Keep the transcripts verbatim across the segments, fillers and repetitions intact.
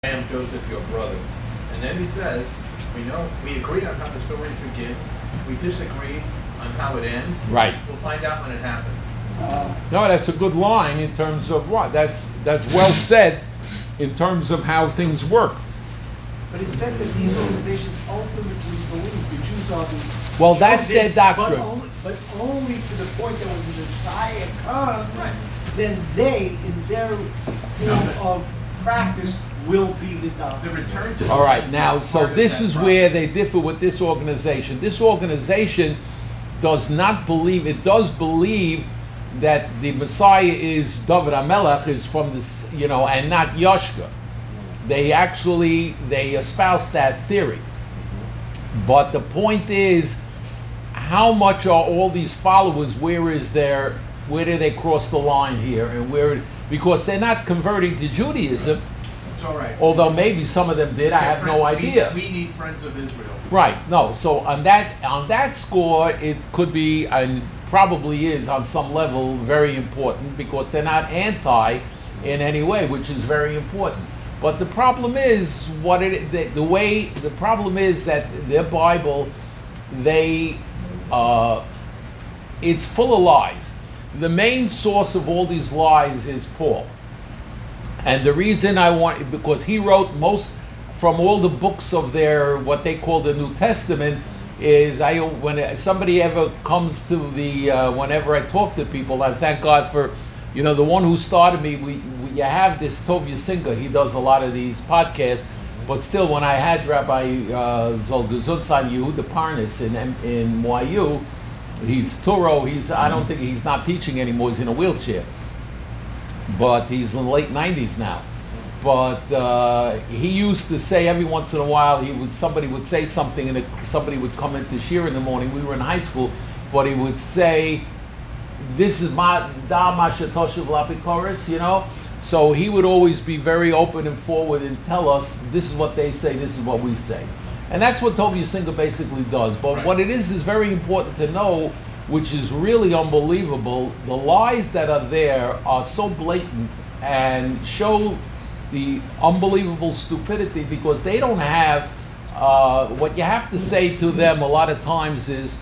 I am Joseph, your brother. And then he says, we know, we agree on how the story begins, we disagree on how it ends. Right. We'll find out when it happens. No, that's a good line in terms of what? That's that's well said in terms of how things work. But it's said that these organizations ultimately believe the Jews are the Well, that's chosen, their doctrine. But only, but only to the point that when the Messiah comes, Right. then they, in their form of practice, will be the The doctrine. return to the All right, now, so part of this that is where process. they differ with this organization. This organization does not believe, it does believe that the Messiah is David HaMelech, is from this, you know, and not Yoshka. They actually, they espouse that theory. But the point is, how much are all these followers, where is their, where do they cross the line here? And where, because they're not converting to Judaism, It's all right. although maybe some of them did, I have no We- idea. We need friends of Israel. Right, no, so on that, on that score, it could be, and probably is on some level, very important, because they're not anti in any way, which is very important. But the problem is, what it, the, the way, the problem is that their Bible, they, uh, it's full of lies. The main source of all these lies is Paul. And the reason I want, because he wrote most, from all the books of their, what they call the New Testament, is I, when somebody ever comes to the, uh, whenever I talk to people, I thank God for, you know, the one who started me, we, we you have this Tovia Singa, he does a lot of these podcasts, but still when I had Rabbi uh, Zolgazutsan Yehuda Parnas in, in Y U, he's Turo, he's, I don't think, he's not teaching anymore, he's in a wheelchair. But he's in the late nineties now. But uh, he used to say every once in a while, he would somebody would say something, and it, somebody would come into Shir in the morning. We were in high school, but he would say, "This is my da mashatoshav lapikoris," you know. So he would always be very open and forward and tell us, "This is what they say. This is what we say," and that's what Tovia Singer basically does. But Right. what it is is very important to know, which is really unbelievable. The lies that are there are so blatant and show the unbelievable stupidity, because they don't have, uh, what you have to say to them a lot of times is,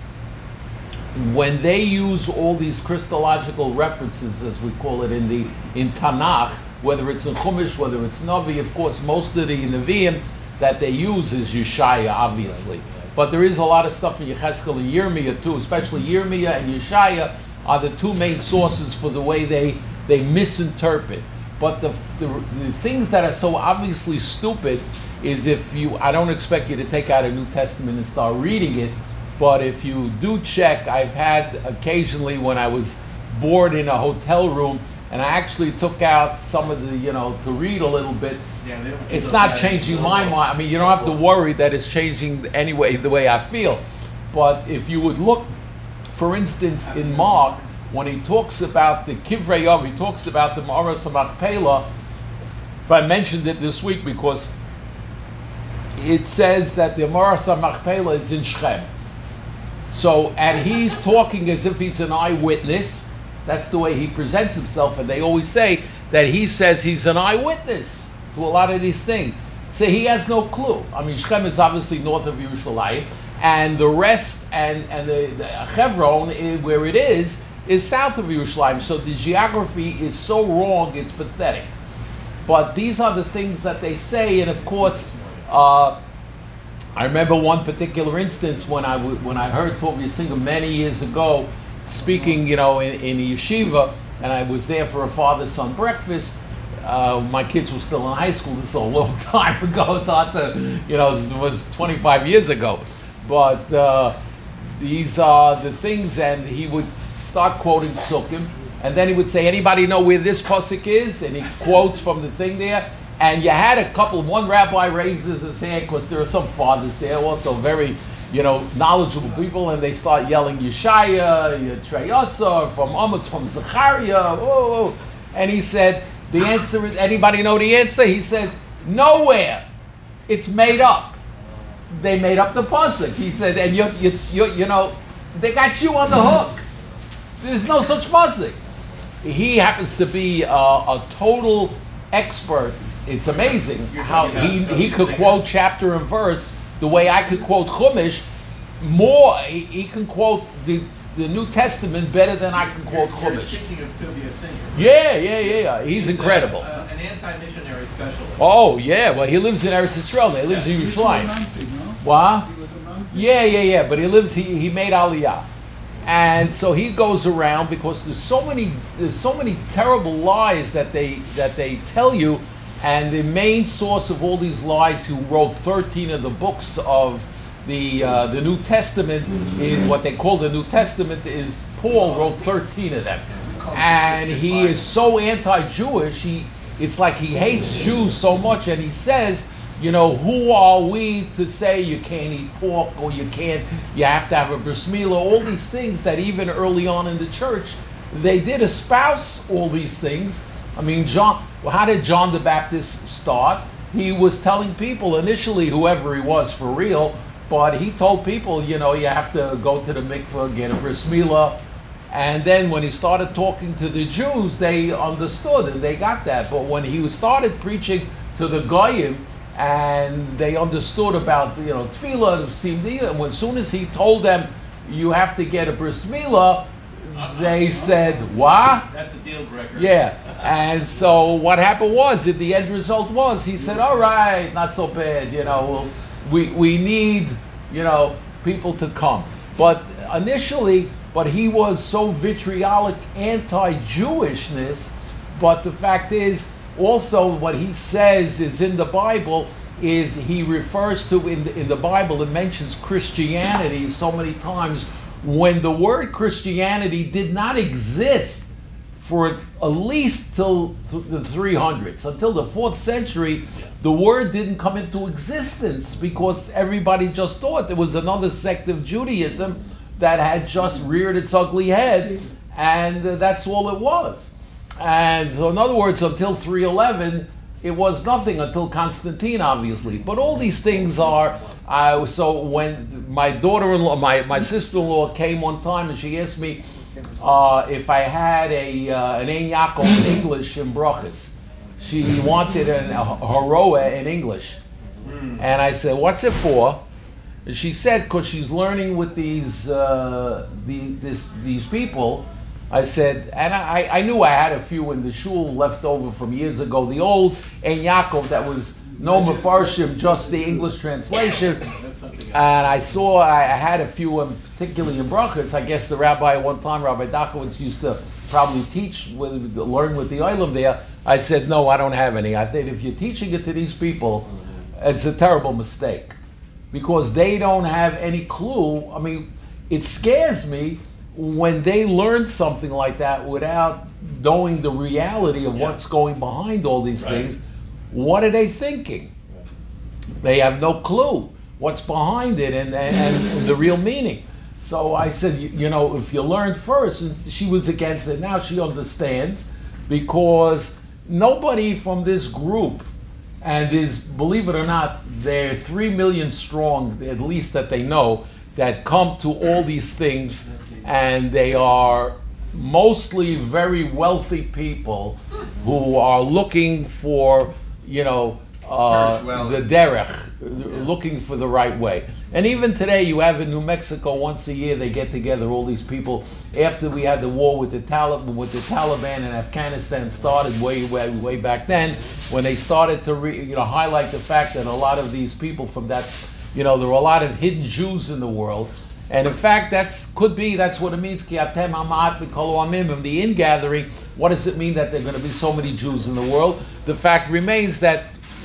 when they use all these Christological references, as we call it in the in Tanakh, whether it's in Chumash, whether it's Navi, of course, most of the Nevi'im that they use is Yeshaya, obviously. But there is a lot of stuff in Yechezkel and Yirmiyah too, especially Yirmiyah and Yeshaya are the two main sources for the way they, they misinterpret. But the, the the things that are so obviously stupid is, if you, I don't expect you to take out a New Testament and start reading it, but if you do check, I've had occasionally when I was bored in a hotel room, and I actually took out some of the, you know, to read a little bit. Yeah, they don't- It's they not don't- changing my mind. I mean, you don't have to worry that it's changing anyway the way I feel. But if you would look, for instance, in Mark, when he talks about the Kivrei Yov, he talks about the Ma'aras Machpelah. If I mentioned it this week because it says that the Ma'aras Machpelah is in Shechem. So, and he's talking as if he's an eyewitness. That's the way he presents himself, and they always say that he says he's an eyewitness to a lot of these things. So he has no clue. I mean, Shechem is obviously north of Yerushalayim, and the rest, and, and the, the Hebron, i- where it is, is south of Yerushalayim. So the geography is so wrong, it's pathetic. But these are the things that they say, and of course, uh, I remember one particular instance when I w- when I heard Tovia Singer many years ago speaking, you know, in, in a yeshiva, and I was there for a father-son breakfast. Uh, my kids were still in high school. This is a long time ago. It's hard to, you know, it was twenty-five years ago. But uh, these are the things, and he would start quoting psukim, and then he would say, "Anybody know where this pasuk is?" And he quotes from the thing there. And you had a couple, one rabbi raises his hand, because there are some fathers there, also very, you know, knowledgeable people, and they start yelling, Yeshaya, Treyasa, from Amos, from Zechariah, whoa, whoa. And he said, the answer is, anybody know the answer? He said, nowhere. It's made up. They made up the pasuk. He said, and you, you, you, you know, they got you on the hook. There's no such pasuk. He happens to be a, a total expert it's amazing You're how talking about he, something he could like quote that. chapter and verse the way I could quote Chumash more. He, he can quote the, the New Testament better than I can quote You're, you're Chumash. speaking of Tovia Singer. Yeah, yeah, yeah, yeah. He's, a- incredible. uh, an anti-missionary specialist. Oh, yeah. Well, he lives in Eretz Yisrael. He lives Yeah. in He was a Yerushalayim. Nazi, no? What? He was a Nazi. Yeah, yeah, yeah. But he lives. He, he made Aliyah, and so he goes around because there's so many there's so many terrible lies that they that they tell you, and the main source of all these lies, who wrote thirteen of the books of the uh, the New Testament, is what they call the New Testament. Is Paul wrote thirteen of them, and he is so anti-Jewish. He it's like he hates Jews so much, and he says, you know, who are we to say you can't eat pork or you can't, you have to have a bris milah, all these things that even early on in the church, they did espouse all these things. I mean, John, well, how did John the Baptist start? He was telling people initially, whoever he was for real, but he told people, you know, you have to go to the mikveh, get a bris milah. And then when he started talking to the Jews, they understood and they got that. But when he started preaching to the Goyim, and they understood about, you know, tefillah, simdi, and when, as soon as he told them, you have to get a bris milah, they said, what? That's a deal breaker. Yeah. And so what happened was, the end result was, he said, all right, not so bad, you know, we'll, we, we need, you know, people to come. But initially, but he was so vitriolic anti-Jewishness, but the fact is, also what he says is in the Bible is he refers to, in the, in the Bible, it mentions Christianity so many times, when the word Christianity did not exist for at least till th- the three hundreds. Until the fourth century, the word didn't come into existence because everybody just thought there was another sect of Judaism that had just reared its ugly head, and uh, that's all it was. And so in other words, until three eleven, it was nothing, until Constantine, obviously. But all these things are, uh, so when my daughter-in-law, my, my sister-in-law came one time and she asked me uh, if I had a uh, an Ein Yaakov in English in Brachas. She wanted an, a Haroah in English. And I said, what's it for? And she said, because she's learning with these uh, the, this, these people. I said, and I, I knew I had a few in the shul left over from years ago. The old Ein Yaakov that was no Mefarshim, just the English translation. And I saw, I, I had a few, um, particularly in Brachas. I guess the rabbi at one time, Rabbi Dakowitz, used to probably teach, with, learn with the Olam there. I said, no, I don't have any. I think if you're teaching it to these people, it's a terrible mistake. Because they don't have any clue. I mean, it scares me when they learn something like that without knowing the reality of Yeah. what's going behind all these Right. things. What are they thinking? They have no clue what's behind it and, and, and the real meaning. So I said, you, you know, if you learn first, and she was against it. Now she understands, because nobody from this group, and is, believe it or not, they're three million strong, at least that they know, that come to all these things, and they are mostly very wealthy people who are looking for, you know, uh, the Spirituality. derech, looking for the right way. And even today, you have in New Mexico, once a year, they get together, all these people. After we had the war with the Taliban, with the Taliban in Afghanistan started way, way, way back then, when they started to, re, you know, highlight the fact that a lot of these people from that, you know, there were a lot of hidden Jews in the world. And in fact, that's could be, that's what it means, ki atem amat mikol amim, the ingathering. What does it mean that there are going to be so many Jews in the world? The fact remains that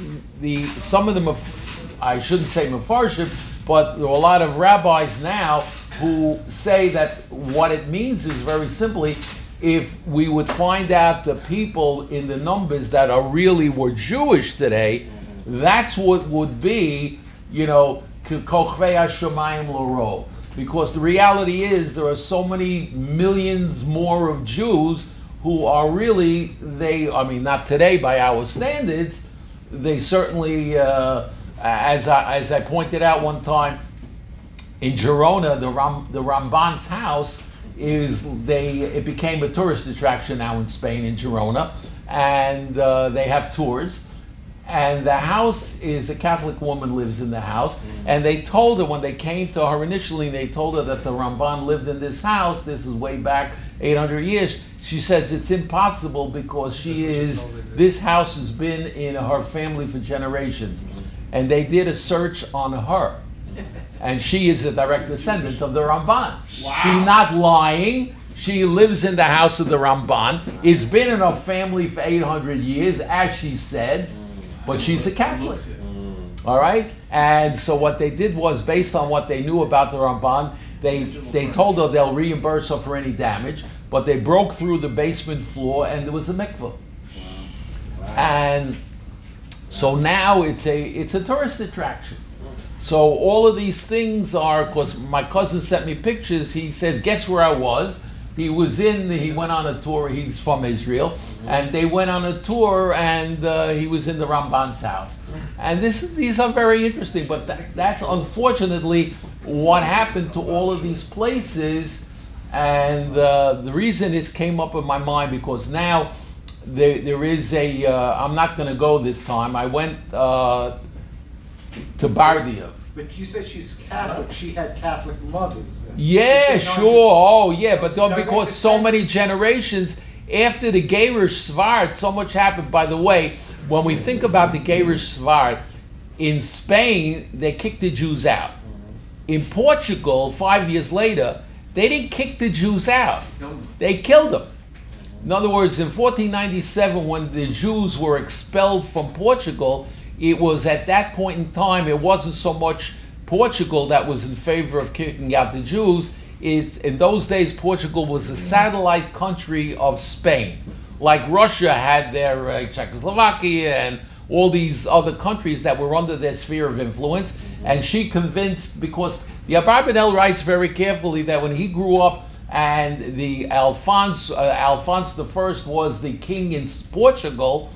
the some of them, are, I shouldn't say mefarshim, but there are a lot of rabbis now who say that what it means is very simply, if we would find out the people in the numbers that are really were Jewish today, that's what would be, you know, kochvei hashamayim l'ro. Because the reality is there are so many millions more of Jews who are really, they, I mean, not today by our standards, they certainly, uh, as I, as I pointed out one time, in Girona, the Ram, the Ramban's house is, they, it became a tourist attraction now in Spain, in Girona, and uh, they have tours. And the house is, a Catholic woman lives in the house, and they told her when they came to her initially, they told her that the Ramban lived in this house. This is way back eight hundred years. She says it's impossible because she is, this house has been in her family for generations. And they did a search on her. And she is a direct descendant of the Ramban. Wow. She's not lying. She lives in the house of the Ramban. It's been in her family for eight hundred years, as she said, but she's a Catholic. All right? And so what they did was, based on what they knew about the Ramban, they, they told her they'll reimburse her for any damage, but they broke through the basement floor and there was a mikveh. And so now it's a it's a tourist attraction. So all of these things are, because my cousin sent me pictures, he said, guess where I was? He was in, he went on a tour, he's from Israel, and they went on a tour and uh, he was in the Ramban's house. And this, these are very interesting, but that, that's unfortunately what happened to all of these places. And uh, the reason it came up in my mind, because now there, there is a, uh, I'm not going to go this time, I went uh, to Bardiev. But you said she's Catholic, she had Catholic mothers. Yeah, She's not sure. just- Oh, yeah, but it's though, direct because so descent. many generations after the Gerish Svart, so much happened. By the way, when we think about the Gerish Svart, in Spain, they kicked the Jews out. In Portugal, five years later, they didn't kick the Jews out. They killed them. In other words, in fourteen ninety-seven, when the Jews were expelled from Portugal, it was at that point in time, it wasn't so much Portugal that was in favor of kicking out the Jews. It's, in those days, Portugal was a satellite country of Spain. Like Russia had their uh, Czechoslovakia and all these other countries that were under their sphere of influence. And she convinced, because the Abarbanel writes very carefully that when he grew up and the Alphonse, uh, Alphonse the First was the king in Portugal,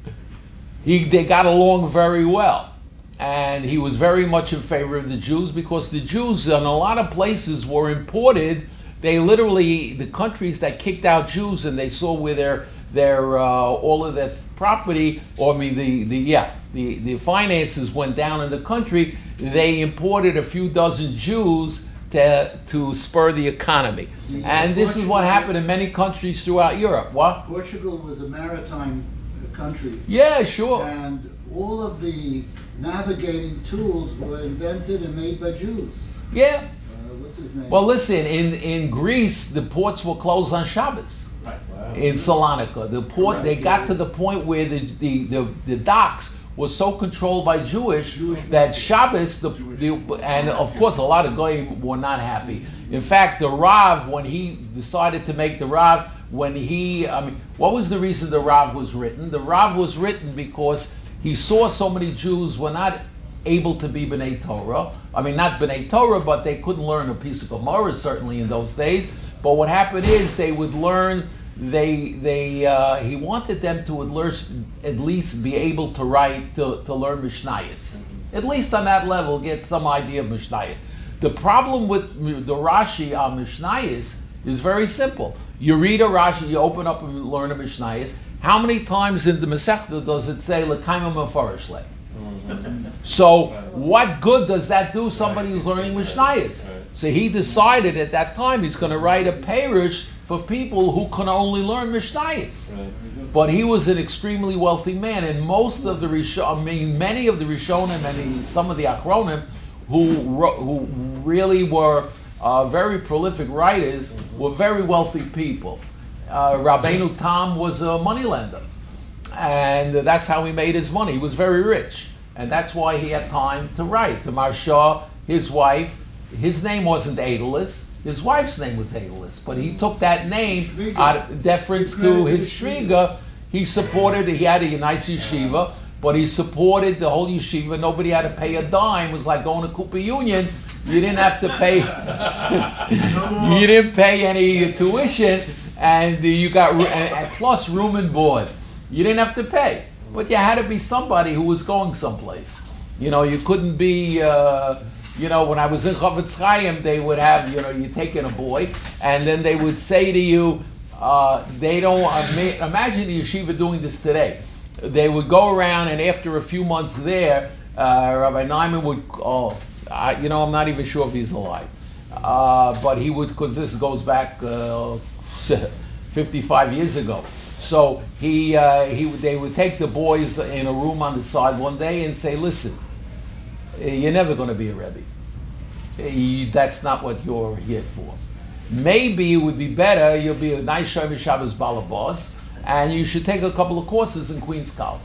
He, they got along very well, and he was very much in favor of the Jews, because the Jews in a lot of places were imported. They literally, the countries that kicked out Jews, and they saw where their their uh, all of their property, or I mean the, the yeah the, the finances went down in the country. They imported a few dozen Jews to to spur the economy, The, uh, and this is what Portugal- happened in many countries throughout Europe. What? Portugal was a maritime uh, country, Yeah, sure. and all of the navigating tools were invented and made by Jews. Yeah. Uh, what's his name? Well, listen, in, in Greece, the ports were closed on Shabbos. Right. Wow. In Salonika, the port, they got to the point where the, the, the, the docks was so controlled by Jewish, Jewish that Shabbos, the, the, and of course a lot of goyim were not happy. In fact, the Rav, when he decided to make the Rav, when he, I mean, what was the reason the Rav was written? The Rav was written because he saw so many Jews were not able to be B'nai Torah. I mean, not B'nai Torah, but they couldn't learn a piece of Gemara, certainly in those days. But what happened is they would learn, they, they, uh, he wanted them to at least, at least be able to write, to, to learn Mishnayos. At least on that level, get some idea of Mishnayos. The problem with the Rashi on Mishnayos is very simple. You read a Rashi, you open up and learn a Mishnayos. How many times in the Masechta does it say L'kaima Mefarish Le? So what good does that do somebody who's learning Mishnayos? So he decided at that time he's going to write a parish for people who can only learn Mishnayos. But he was an extremely wealthy man, and most of the Rishonim, I mean, many of the Rishonim and the, some of the Achronim who wrote, who really were uh, very prolific writers were very wealthy people. Uh, Rabbeinu Tam was a moneylender, and that's how he made his money. He was very rich, and that's why he had time to write. The Marsha, his wife, his name wasn't Aedelus, his wife's name was Aedelus, but he took that name Shviga. out of deference He to credited his Shviga. Shviga. He supported, he had a nice yeshiva, but he supported the whole yeshiva. Nobody had to pay a dime. It was like going to Cooper Union. You didn't have to pay, you didn't pay any tuition, and you got, ru- and, and plus room and board. You didn't have to pay, but you had to be somebody who was going someplace. You know, you couldn't be, uh, you know, when I was in Chavetz Chaim, they would have, you know, you take in a boy, and then they would say to you, uh, they don't, uh, ma- imagine the yeshiva doing this today. they would go around, and after a few months there, uh, Rabbi Nyman would, oh, I, you know, I'm not even sure if he's alive. Uh, but he would, because this goes back uh, fifty-five years ago. So he, uh, he, they would take the boys in a room on the side one day and say, listen, you're never going to be a Rebbe. You- That's not what you're here for. Maybe it would be better, you'll be a nice Shomer Shabbos Balabas, and you should take a couple of courses in Queens College.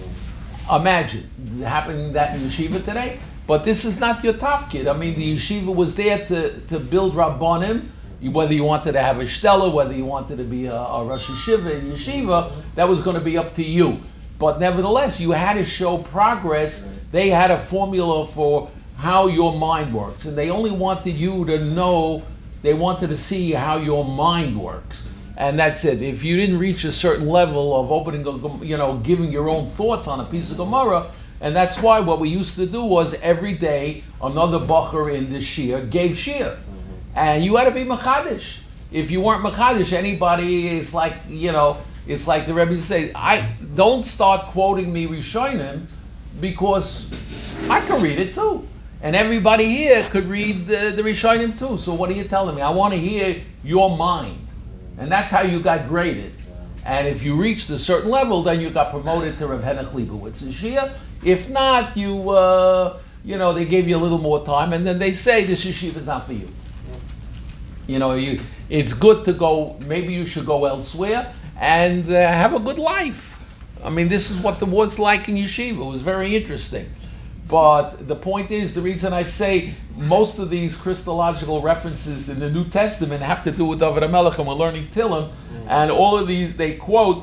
Imagine happening that in yeshiva today. But this is not your top kid. I mean, the yeshiva was there to, to build Rabbanim, whether you wanted to have a shtella, whether you wanted to be a, a Rosh Yeshiva in yeshiva, that was going to be up to you. But nevertheless, you had to show progress. They had a formula for how your mind works. And they only wanted you to know, they wanted to see how your mind works. And that's it. If you didn't reach a certain level of opening, a, you know, giving your own thoughts on a piece of Gemara, and that's why what we used to do was every day another bacher in the shir gave shir, and you had to be machadish. If you weren't machadish, anybody is like, you know, it's like the Rebbe say, I don't start quoting me Rishonim because I could read it too, and everybody here could read the, the Rishonim too. So what are you telling me? I want to hear your mind, and that's how you got graded. And if you reached a certain level, then you got promoted to Rav Henech Leibowitz in Shia. If not, you, uh, you know, they gave you a little more time, and then they say this yeshiva is not for you. You know, you, it's good to go, maybe you should go elsewhere and uh, have a good life. I mean, this is what the was like in yeshiva. It was very interesting. But the point is, the reason I say most of these Christological references in the New Testament have to do with David HaMelech, and we're learning Tillim, and all of these, they quote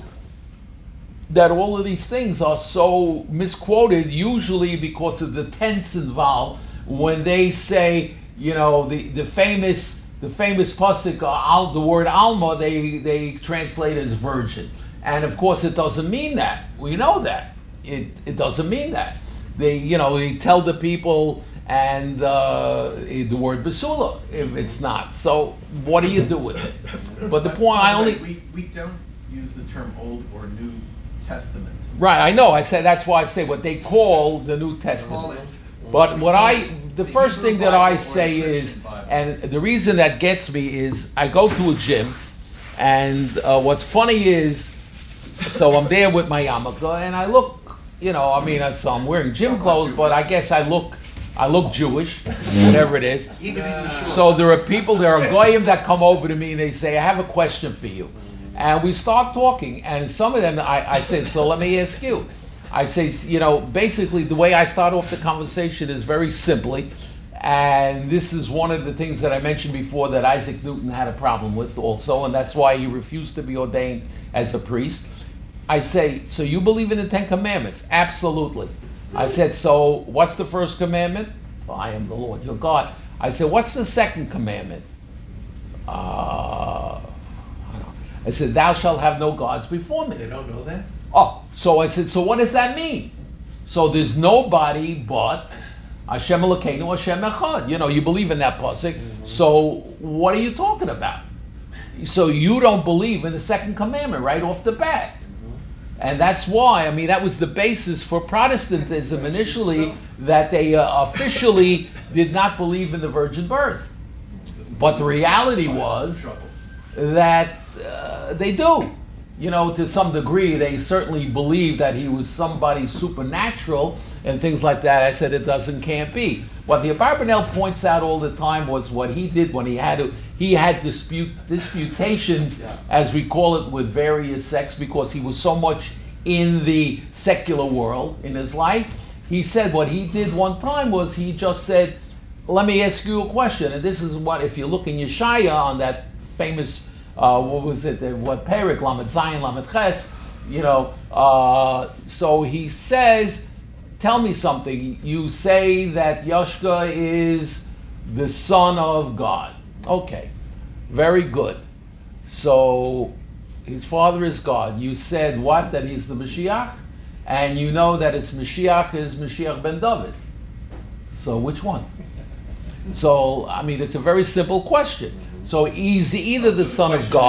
that all of these things are so misquoted, usually because of the tense involved, when they say, you know, the, the famous the famous pasuk, uh, al, the word alma, they, they translate as virgin. And of course it doesn't mean that. We know that. It, it doesn't mean that. They, you know, they tell the people, and uh, the word basula, if it's not. So what do you do with it? But the point, I only... We, we don't use the term Old or New Testament. Right, I know. I said that's why I say what they call the New Testament. But what I, the first thing that I say is, and the reason that gets me is, I go to a gym, and uh, what's funny is, so I'm there with my yarmulke, and I look, you know, I mean, so I'm wearing gym clothes, but I guess I look, I look Jewish, whatever it is. So there are people, there are goyim that come over to me and they say, I have a question for you. And we start talking, and some of them, I, I said, so let me ask you. I say, you know, basically the way I start off the conversation is very simply, and this is one of the things that I mentioned before that Isaac Newton had a problem with also, and that's why he refused to be ordained as a priest. I say, so you believe in the Ten Commandments? Absolutely. I said, so what's the first commandment? Well, I am the Lord your God. I said, what's the second commandment? Uh, I said, thou shalt have no gods before me. They don't know that? Oh, so I said, so what does that mean? So there's nobody but Hashem Elokeinu, Hashem Echad. You know, you believe in that pasuk. Mm-hmm. So what are you talking about? So you don't believe in the second commandment right off the bat. Mm-hmm. And that's why, I mean, that was the basis for Protestantism initially, that they uh, officially did not believe in the virgin birth. But the reality was that uh, they do. You know, to some degree, they certainly believe that he was somebody supernatural and things like that. I said it doesn't, can't be. What the Abarbanel points out all the time was what he did when he had to, he had dispute disputations, as we call it, with various sects, because he was so much in the secular world in his life. He said what he did one time was he just said, let me ask you a question. And this is what, if you look in Yeshaya on that famous Uh, what was it? Uh, what Perik, Lamed Zayin, Lamed Ches, you know. Uh, so he says, tell me something. You say that Yoshka is the son of God. Okay, very good. So his father is God. You said what? That he's the Mashiach? And you know that it's Mashiach is Mashiach ben David. So which one? So, I mean, it's a very simple question. So he's either the son of God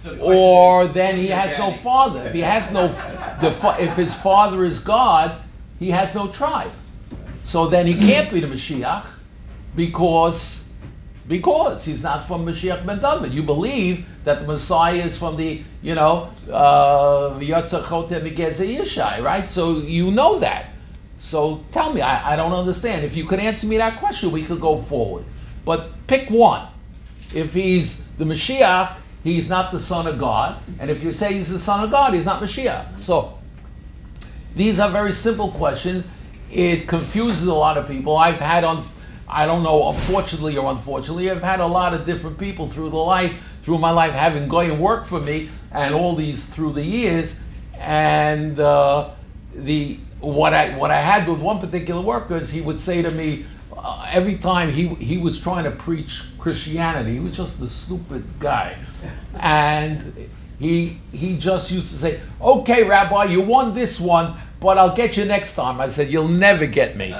So the question or is, then who's he your has no daddy? father. If he has no, the fa- if his father is God, he has no tribe. So then he can't be the Mashiach because because he's not from Mashiach ben David. You believe that the Messiah is from the, you know, uh, Yotza Chotem Migeze Yishai, right? So you know that. So tell me, I, I don't understand. If you could answer me that question, we could go forward. But pick one. If he's the Mashiach, he's not the Son of God. And if you say he's the Son of God, he's not Mashiach. So these are very simple questions. It confuses a lot of people. I've had, on, I don't know, fortunately or unfortunately, I've had a lot of different people through the life, through my life, having goyim work for me, and all these through the years. And uh, the what I what I had with one particular worker is he would say to me, uh, every time he he was trying to preach Christianity, he was just a stupid guy, and he he just used to say, "Okay, Rabbi, you won this one, but I'll get you next time." I said, "You'll never get me."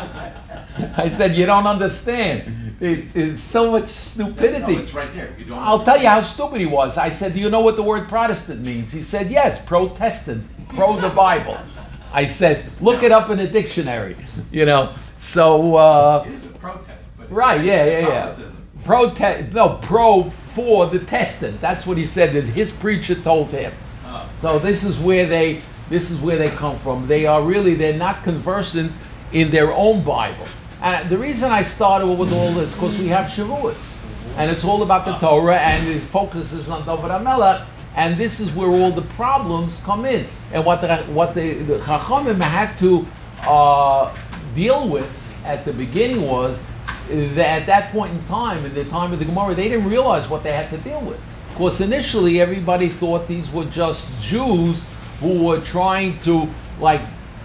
I said, "You don't understand. It, it's so much stupidity." No, it's right there. You don't I'll tell you how stupid he was. I said, "Do you know what the word Protestant means?" He said, "Yes, Protestant, pro the Bible." I said, "Look it up in the dictionary." You know, so uh, It is a protest, but it's right, yeah, yeah, yeah. Catholicism. Protest, no, pro for the testant. That's what he said. That his preacher told him. Oh. So this is where they, this is where they come from. They are really, they're not conversant in their own Bible. And the reason I started with all this, because we have Shavuot, and it's all about the Torah, and it focuses on David HaMelech, and this is where all the problems come in. And what the what the, the Chachamim had to uh, deal with at the beginning was that at that point in time, in the time of the Gemara, they didn't realize what they had to deal with. Of course, initially everybody thought these were just Jews who were trying to like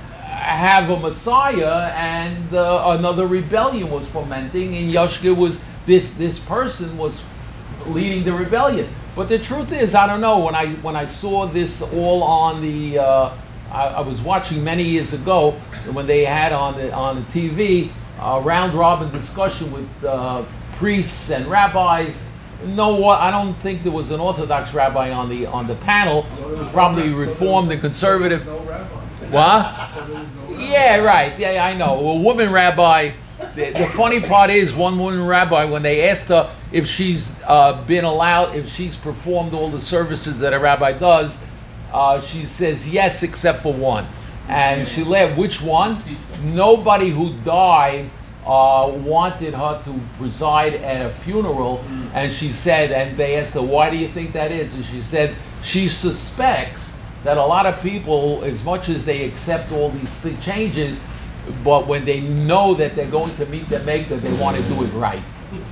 have a Messiah, and uh, another rebellion was fomenting, and Yoshka was this this person was leading the rebellion. But the truth is, I don't know. When I when I saw this all on the, uh, I, I was watching many years ago when they had on the on the T V a round robin discussion with uh, priests and rabbis. No, what I don't think there was an Orthodox rabbi on the on the panel. So there was no Probably rab- so there Reformed was- and conservative. So there was no rabbis. What? So there was no rabbis. Yeah, right. Yeah, I know. A woman rabbi. The, the funny part is, one woman rabbi, when they asked her if she's uh, been allowed, if she's performed all the services that a rabbi does, uh, she says yes, except for one. And she laughed. Which one? Nobody who died uh, wanted her to preside at a funeral, and she said, and they asked her, why do you think that is? And she said she suspects that a lot of people, as much as they accept all these th- changes, but when they know that they're going to meet their maker, they want to do it right.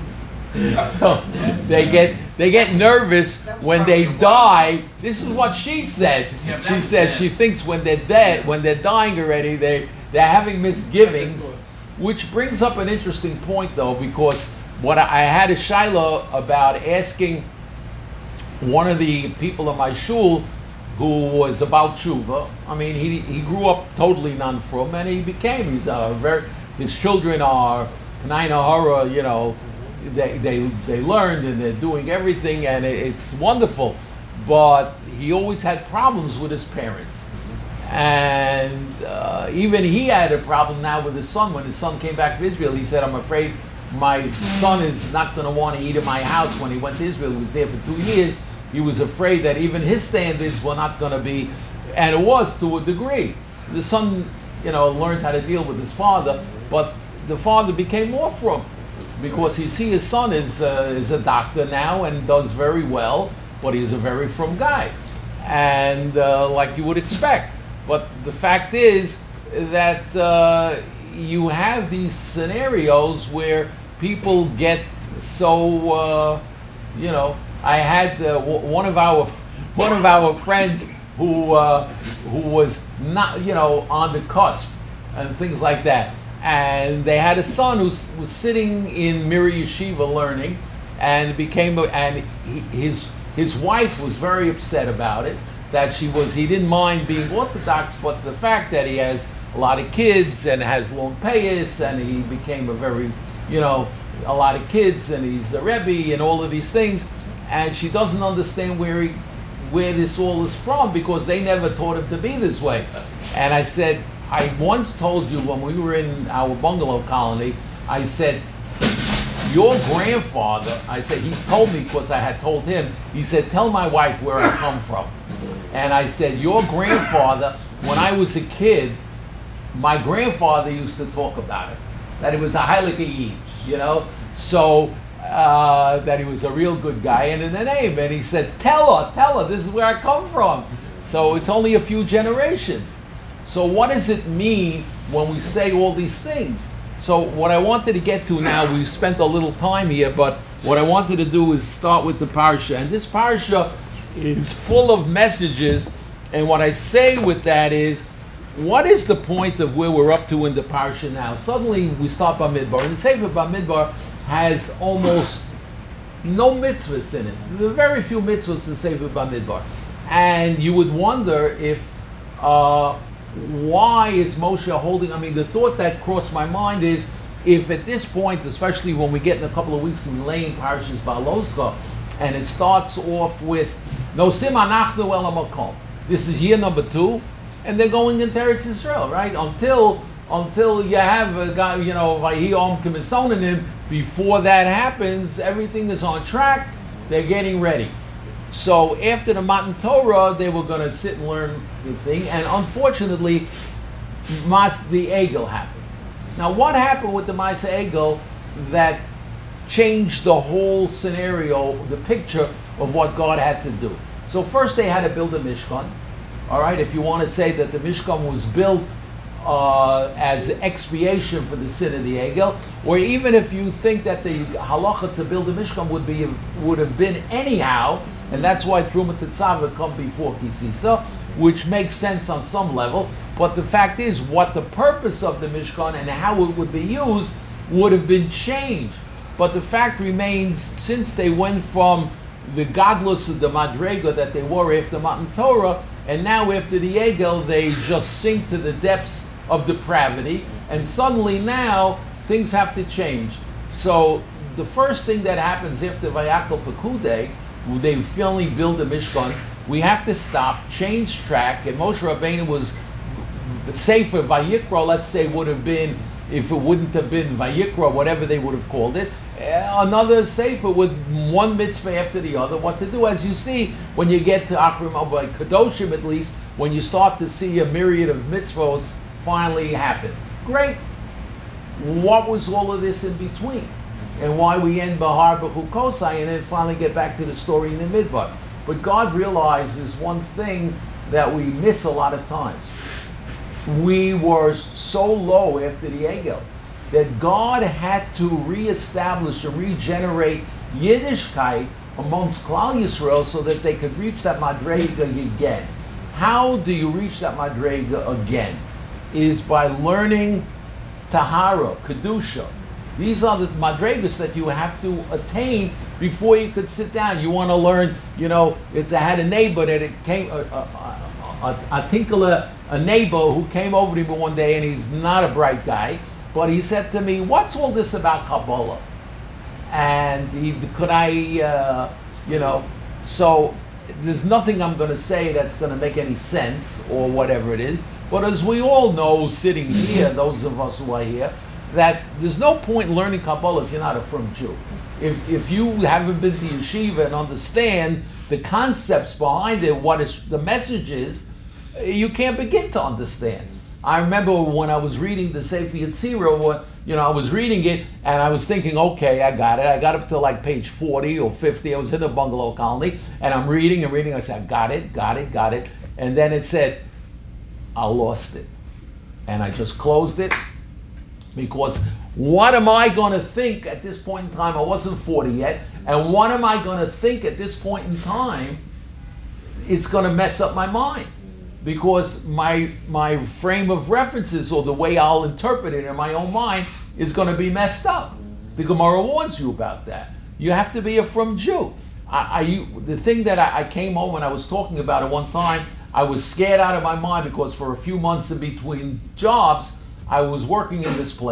So they get they get nervous when they die. This is what she said. Yeah, She that's said bad. she thinks when they're dead, when they're dying already, they they're having misgivings. Which brings up an interesting point, though, because what I, I had a Shiloh about asking one of the people in my shul who was about tshuva. I mean, he he grew up totally non-frum, and he became. He's a very. His children are Kanai Nahara, you know. They they they learned and they're doing everything, and it, it's wonderful. But he always had problems with his parents, and uh, even he had a problem now with his son. When his son came back to Israel, he said, "I'm afraid my son is not going to want to eat in my house." When he went to Israel, he was there for two years. He was afraid that even his standards were not going to be, and it was to a degree. The son, you know, learned how to deal with his father, but the father became more from, because you see his son is uh, is a doctor now and does very well, but he's a very frum guy, and uh, like you would expect. But the fact is that uh, you have these scenarios where people get so, uh, you know. I had uh, w- one of our one of our friends who uh, who was not, you know, on the cusp and things like that, and they had a son who was sitting in Miri Yeshiva learning, and became a, and he, his his wife was very upset about it, that she was he didn't mind being Orthodox, but the fact that he has a lot of kids and has long payas, and he became a very, you know, a lot of kids, and he's a Rebbe and all of these things. and she doesn't understand where he, where this all is from because they never taught him to be this way. And I said, I once told you when we were in our bungalow colony, I said, your grandfather, I said, he's told me because I had told him, he said, tell my wife where I come from. And I said, your grandfather, when I was a kid, my grandfather used to talk about it, that he was a heilige Yid, you know, so uh, that he was a real good guy, and in the name, and he said, tell her, tell her, this is where I come from. So it's only a few generations. So what does it mean when we say all these things? So what I wanted to get to now, we spent a little time here, but what I wanted to do is start with the parsha, and this parsha is full of messages, and what I say with that is, what is the point of where we're up to in the parsha now? Suddenly we start Bamidbar, and the Sefer Bamidbar has almost no mitzvahs in it. There are very few mitzvahs in Sefer Bamidbar, and you would wonder if uh, why is Moshe holding? I mean, the thought that crossed my mind is, if at this point, especially when we get in a couple of weeks to laying Parshas Baaloscha, and it starts off with Nosim Anachnu El HaMakom. This is year number two, and they're going into Eretz Yisrael, right? Until until you have a guy, you know, Vayi Om Kimisonanim. Before that happens, everything is on track. They're getting ready. So after the Matan Torah, they were going to sit and learn the thing, and unfortunately, Mas the Egel happened. Now, what happened with the Mas Egel that changed the whole scenario, the picture of what God had to do? So first, they had to build a Mishkan. All right, if you want to say that the Mishkan was built uh, as expiation for the sin of the Egel, or even if you think that the halacha to build a Mishkan would be would have been anyhow. And that's why Truma Tetzaveh come before Kisisa, which makes sense on some level. But the fact is, what the purpose of the Mishkan and how it would be used would have been changed. But the fact remains, since they went from the godless of the Madrega that they were after Matan Torah, and now after the Egel, they just sink to the depths of depravity. And suddenly now, things have to change. So the first thing that happens after Vayakal Pekudei, they finally build a Mishkan, we have to stop, change track, and Moshe Rabbeinu was Sefer Vayikra, let's say, would have been, if it wouldn't have been Vayikra, whatever they would have called it, another Sefer with one mitzvah after the other, what to do. As you see, when you get to Akrim by Kadoshim at least, when you start to see a myriad of mitzvahs finally happen. Great. What was all of this in between? And why we end Bahar B'chukosai and then finally get back to the story in the Midbar. But God realizes one thing that we miss a lot of times. We were so low after the Egel that God had to reestablish and regenerate Yiddishkeit amongst Klal Yisrael so that they could reach that Madrega again. How do you reach that Madrega again? Is by learning Tahara, Kedusha. These are the madregas that you have to attain before you could sit down. You want to learn, you know, if I had a neighbor that it came, a, a, a, a tinkler, a neighbor who came over to me one day, and he's not a bright guy, but he said to me, what's all this about Kabbalah? And he, could I, uh, you know, so there's nothing I'm going to say that's going to make any sense or whatever it is. But as we all know, sitting here, those of us who are here, that there's no point learning Kabbalah if you're not a frum Jew. If if you haven't been to yeshiva and understand the concepts behind it, what is the message is, you can't begin to understand. I remember when I was reading the Sefer Yetzirah, what you know, I was reading it and I was thinking, okay, I got it. I got up to like page forty or fifty. I was in a bungalow colony and I'm reading and reading. I said, got it, got it, got it. And then it said, I lost it. And I just closed it. Because what am I going to think at this point in time? I wasn't forty yet. And what am I going to think at this point in time? It's going to mess up my mind. Because my my frame of references or the way I'll interpret it in my own mind is going to be messed up. The Gemara warns you about that. You have to be a frum Jew. I, I, the thing that I, I came home and I was talking about it one time, I was scared out of my mind because for a few months in between jobs, I was working in this place,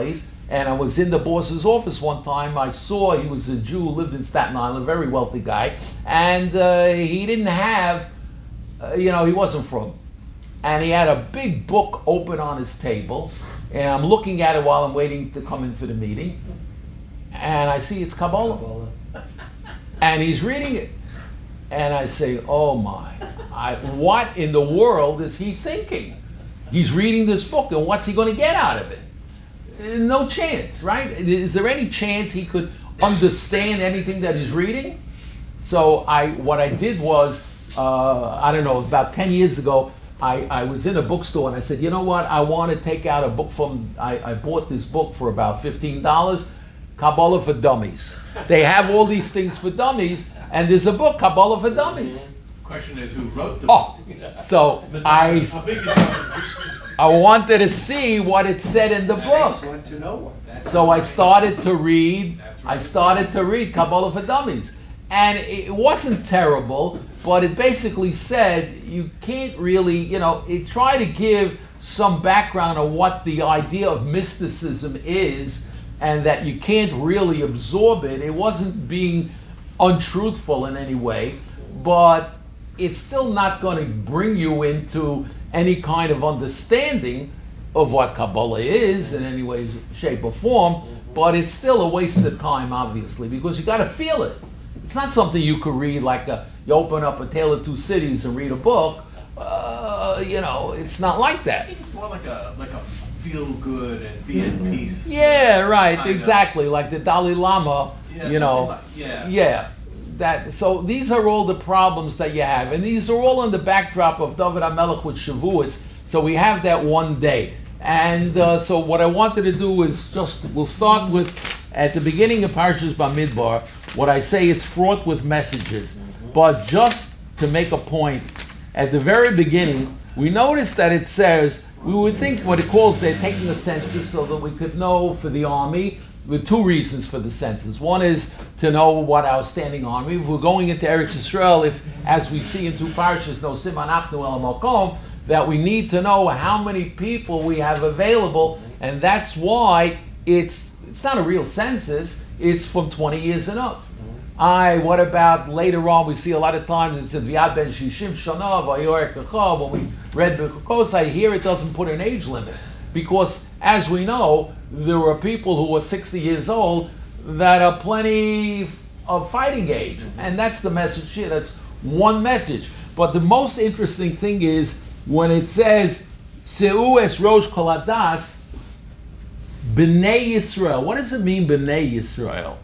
And I was in the boss's office one time. I saw he was a Jew who lived in Staten Island, a very wealthy guy. And uh, he didn't have, uh, you know, he wasn't from. And he had a big book open on his table. And I'm looking at it while I'm waiting to come in for the meeting. And I see it's Kabbalah. And he's reading it. And I say, oh my, I, what in the world is he thinking? He's reading this book, and what's he going to get out of it? Uh, No chance, right? Is there any chance he could understand anything that he's reading? So I, what I did was, uh, I don't know, about ten years ago, I, I was in a bookstore and I said, you know what, I want to take out a book from, I, I bought this book for about fifteen dollars, Kabbalah for Dummies. They have all these things for dummies, and there's a book, Kabbalah for Dummies. Question is, who wrote the Oh, book? so I, I wanted to see what it said in the book. Want to know what? That's So I right. started to read, That's I right. started to read Kabbalah for Dummies. And it wasn't terrible, but it basically said you can't really, you know, it tried to give some background of what the idea of mysticism is, and that you can't really absorb it. It wasn't being untruthful in any way, but it's still not going to bring you into any kind of understanding of what Kabbalah is in any way, shape, or form, but it's still a waste of time, obviously, because you got to feel it. It's not something you could read like a, you open up A Tale of Two Cities and read a book. Uh, you know, it's not like I that. think it's more like a like a feel good and be at peace. Yeah, right, kind of- exactly. Like the Dalai Lama, Yeah, you know. something like- yeah. Yeah. That, so these are all the problems that you have. And these are all on the backdrop of David HaMelech with Shavuos. So we have that one day. And uh, so what I wanted to do is just, we'll start with, at the beginning of Parshas Bamidbar, what I say it's fraught with messages. But just to make a point, at the very beginning, we notice that it says, we would think what it calls, they're taking a census so that we could know for the army, with two reasons for the census. One is to know what our standing army. If we're going into Eretz Yisrael, if, as we see in two parshas, no Siman Achnu El Makom, that we need to know how many people we have available, and that's why it's it's not a real census. It's from twenty years and up. I. What about later on? We see a lot of times it says Viad Ben Shishim Shana Vayor Kachav. When we read Bechukosai, here it doesn't put an age limit, because as we know, there were people who were sixty years old that are plenty of fighting age. And that's the message here. That's one message. But the most interesting thing is when it says, Seu es Rosh Koladas, B'nai Yisrael. What does it mean, B'nai Yisrael?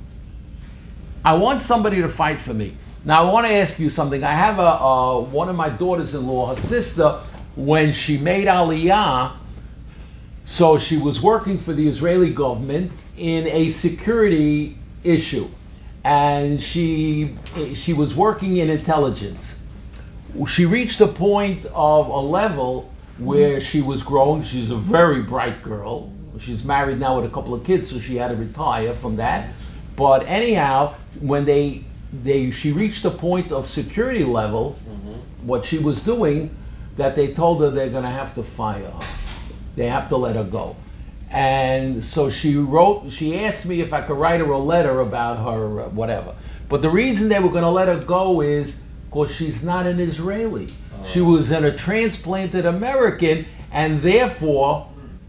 I want somebody to fight for me. Now, I want to ask you something. I have a, uh, one of my daughters-in-law, her sister, when she made Aliyah, so she was working for the Israeli government in a security issue, and she she was working in intelligence. She reached a point of a level where she was growing. She's a very bright girl. She's married now with a couple of kids, so she had to retire from that. But anyhow, when they they she reached a point of security level, mm-hmm. what she was doing, that they told her they're going to have to fire her. They have to let her go. And so she wrote, she asked me if I could write her a letter about her, uh, whatever. But the reason they were going to let her go is because she's not an Israeli. Oh. She was an, a transplanted American, and therefore,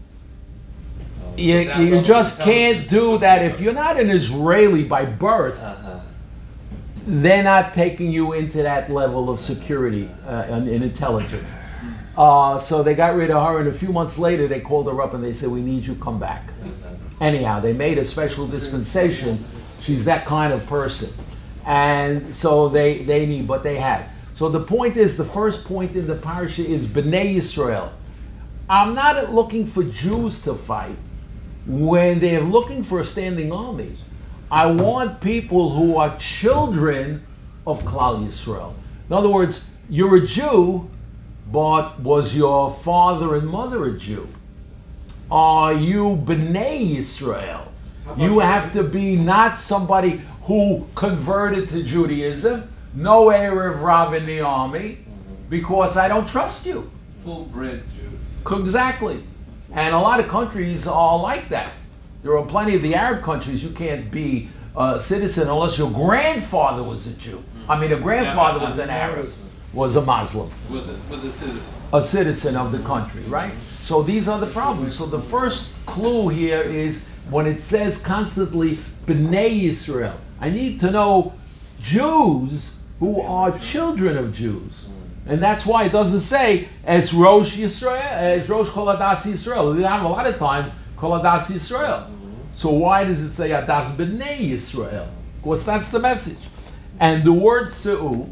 oh, you, you just can't do that. If you're not an Israeli by birth, uh-huh. they're not taking you into that level of security uh, and, and intelligence. Uh, so they got rid of her, and a few months later they called her up and they said, we need you, come back. Anyhow, they made a special dispensation. She's that kind of person. And so they, they need, but they had. So the point is, the first point in the parasha is B'nai Yisrael. I'm not looking for Jews to fight when they're looking for a standing army. I want people who are children of Klal Yisrael. In other words, you're a Jew, but was your father and mother a Jew? Are you B'nai Yisrael? You have to be not somebody who converted to Judaism, no Erev Rav in the army, because I don't trust you. Full-bred Jews. Exactly. And a lot of countries are like that. There are plenty of the Arab countries you can't be a citizen unless your grandfather was a Jew. I mean, a grandfather Yeah, was an uh, Arab, was a Muslim, With a, with a citizen. a citizen of the country, right? So these are the problems. So the first clue here is when it says constantly B'nai Yisrael. I need to know Jews who are children of Jews. And that's why it doesn't say as Rosh Yisrael, as Rosh Kol Adas Yisrael. They have a lot of time Kol Adas Yisrael. So why does it say Adas B'nai Yisrael? Of course, that's the message. And the word Se'u,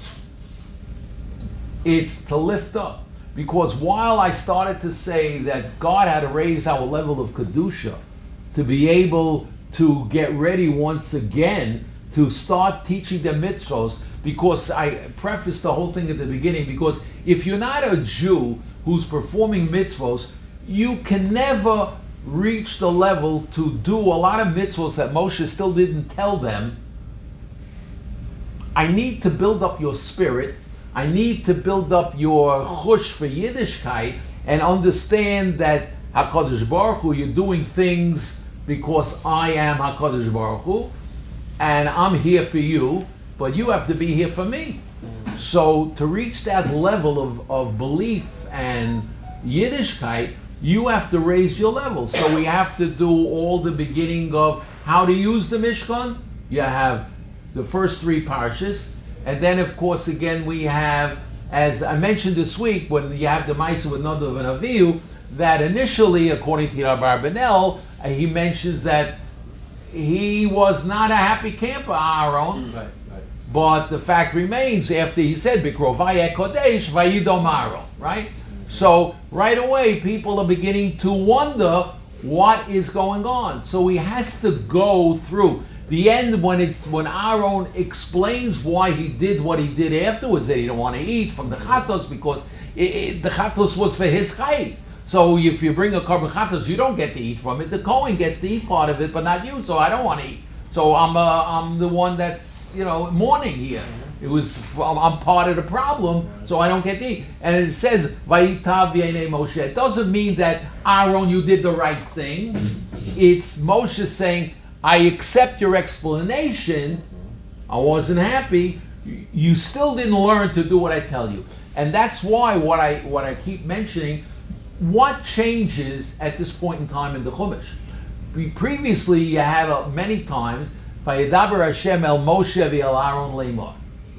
it's to lift up. Because while I started to say that God had to raise our level of Kedusha to be able to get ready once again to start teaching them mitzvos, because I prefaced the whole thing at the beginning, because if you're not a Jew who's performing mitzvos, you can never reach the level to do a lot of mitzvos that Moshe still didn't tell them. I need to build up your spirit. I need to build up your chush for Yiddishkeit and understand that HaKadosh Baruch Hu, you're doing things because I am HaKadosh Baruch Hu, and I'm here for you, but you have to be here for me. So to reach that level of, of belief and Yiddishkeit, you have to raise your level. So we have to do all the beginning of how to use the Mishkan. You have the first three parshas, and then of course again we have, as I mentioned this week, when you have the Maisa with Nadav and Avihu, that initially, according to Rabbi Barbanel, uh, he mentions that he was not a happy camper, Aaron, Right, right. but the fact remains after he said Bikrovaya Kodesh Vayidomaro, right? So right away people are beginning to wonder what is going on. So he has to go through the end when it's when Aaron explains why he did what he did afterwards, that he didn't want to eat from the chatos because it, it, the chatos was for his chayit. So if you bring a carbon chatos, you don't get to eat from it. The Kohen gets to eat part of it, but not you. So I don't want to eat. So I'm uh, I'm the one that's you know mourning here. It was I'm, I'm part of the problem, so I don't get to eat. And it says Vayitav V'yeinei Moshe. It doesn't mean that Aaron, you did the right thing. It's Moshe saying, I accept your explanation. I wasn't happy. You still didn't learn to do what I tell you, and that's why what I what I keep mentioning. What changes at this point in time in the Chumash? We, previously, you had uh, many times Vayedaber Hashem el Moshe v'el Aaron leimor.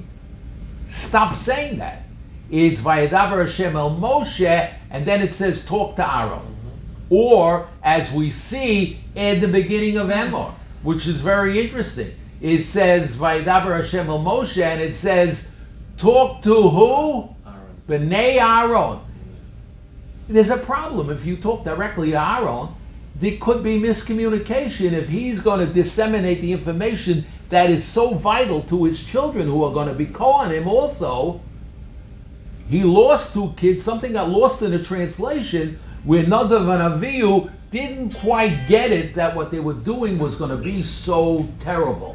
Stop saying that. It's Vayedaber Hashem el Moshe, and then it says talk to Aaron. Or, as we see at the beginning of Emor, which is very interesting. It says Vayedaber Hashem el Moshe, and it says talk to who? Aaron. B'nai Aaron. There's a problem if you talk directly to Aaron. There could be miscommunication if he's going to disseminate the information that is so vital to his children who are going to be Kohanim also. He lost two kids. Something got lost in the translation where Nadav and Avihu didn't quite get it that what they were doing was going to be so terrible.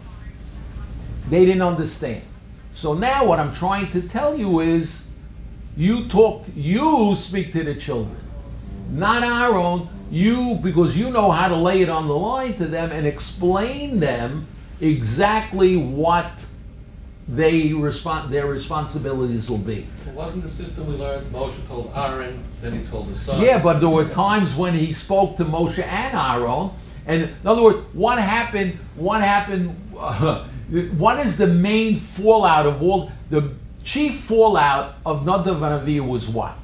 They didn't understand. So now what I'm trying to tell you is you talk, you speak to the children, not Aaron. You, because you know how to lay it on the line to them and explain them exactly what they respond, their responsibilities will be. It wasn't the system we learned. Moshe told Aaron, then he told the son. Yeah, but there were times when he spoke to Moshe and Aaron. And in other words, what happened? What happened? Uh, what is the main fallout of all the? Chief fallout of Nadav and Avihu was what?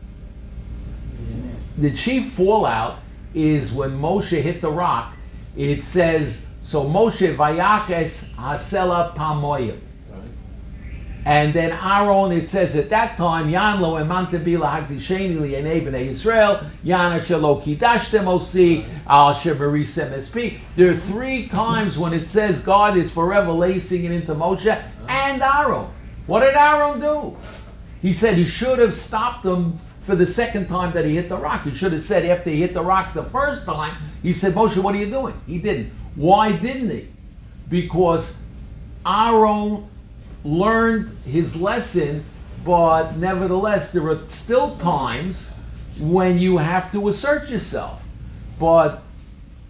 The chief fallout is when Moshe hit the rock. It says, so Moshe vayaches hasela pamoyim. And then Aaron, it says at that time, Yan lo emante bila hagdisheni li'enei b'nei Yisrael, Yan asher lo kidashtem osi, al asher berisem espi. There are three times when it says God is forever lacing it into Moshe and Aaron. What did Aaron do? He said he should have stopped him for the second time that he hit the rock. He should have said after he hit the rock the first time, he said, Moshe, what are you doing? He didn't. Why didn't he? Because Aaron learned his lesson, but nevertheless, there are still times when you have to assert yourself. But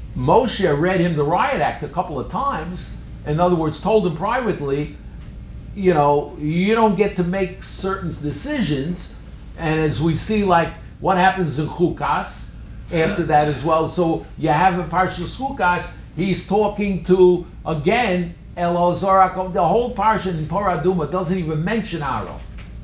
Moshe read him the riot act a couple of times. In other words, told him privately, you know, you don't get to make certain decisions. And as we see, like, what happens in Chukas after that as well. So you have in Parshas Chukas, he's talking to, again, Elazar. The whole parsha in Parah Adumah doesn't even mention Aaron.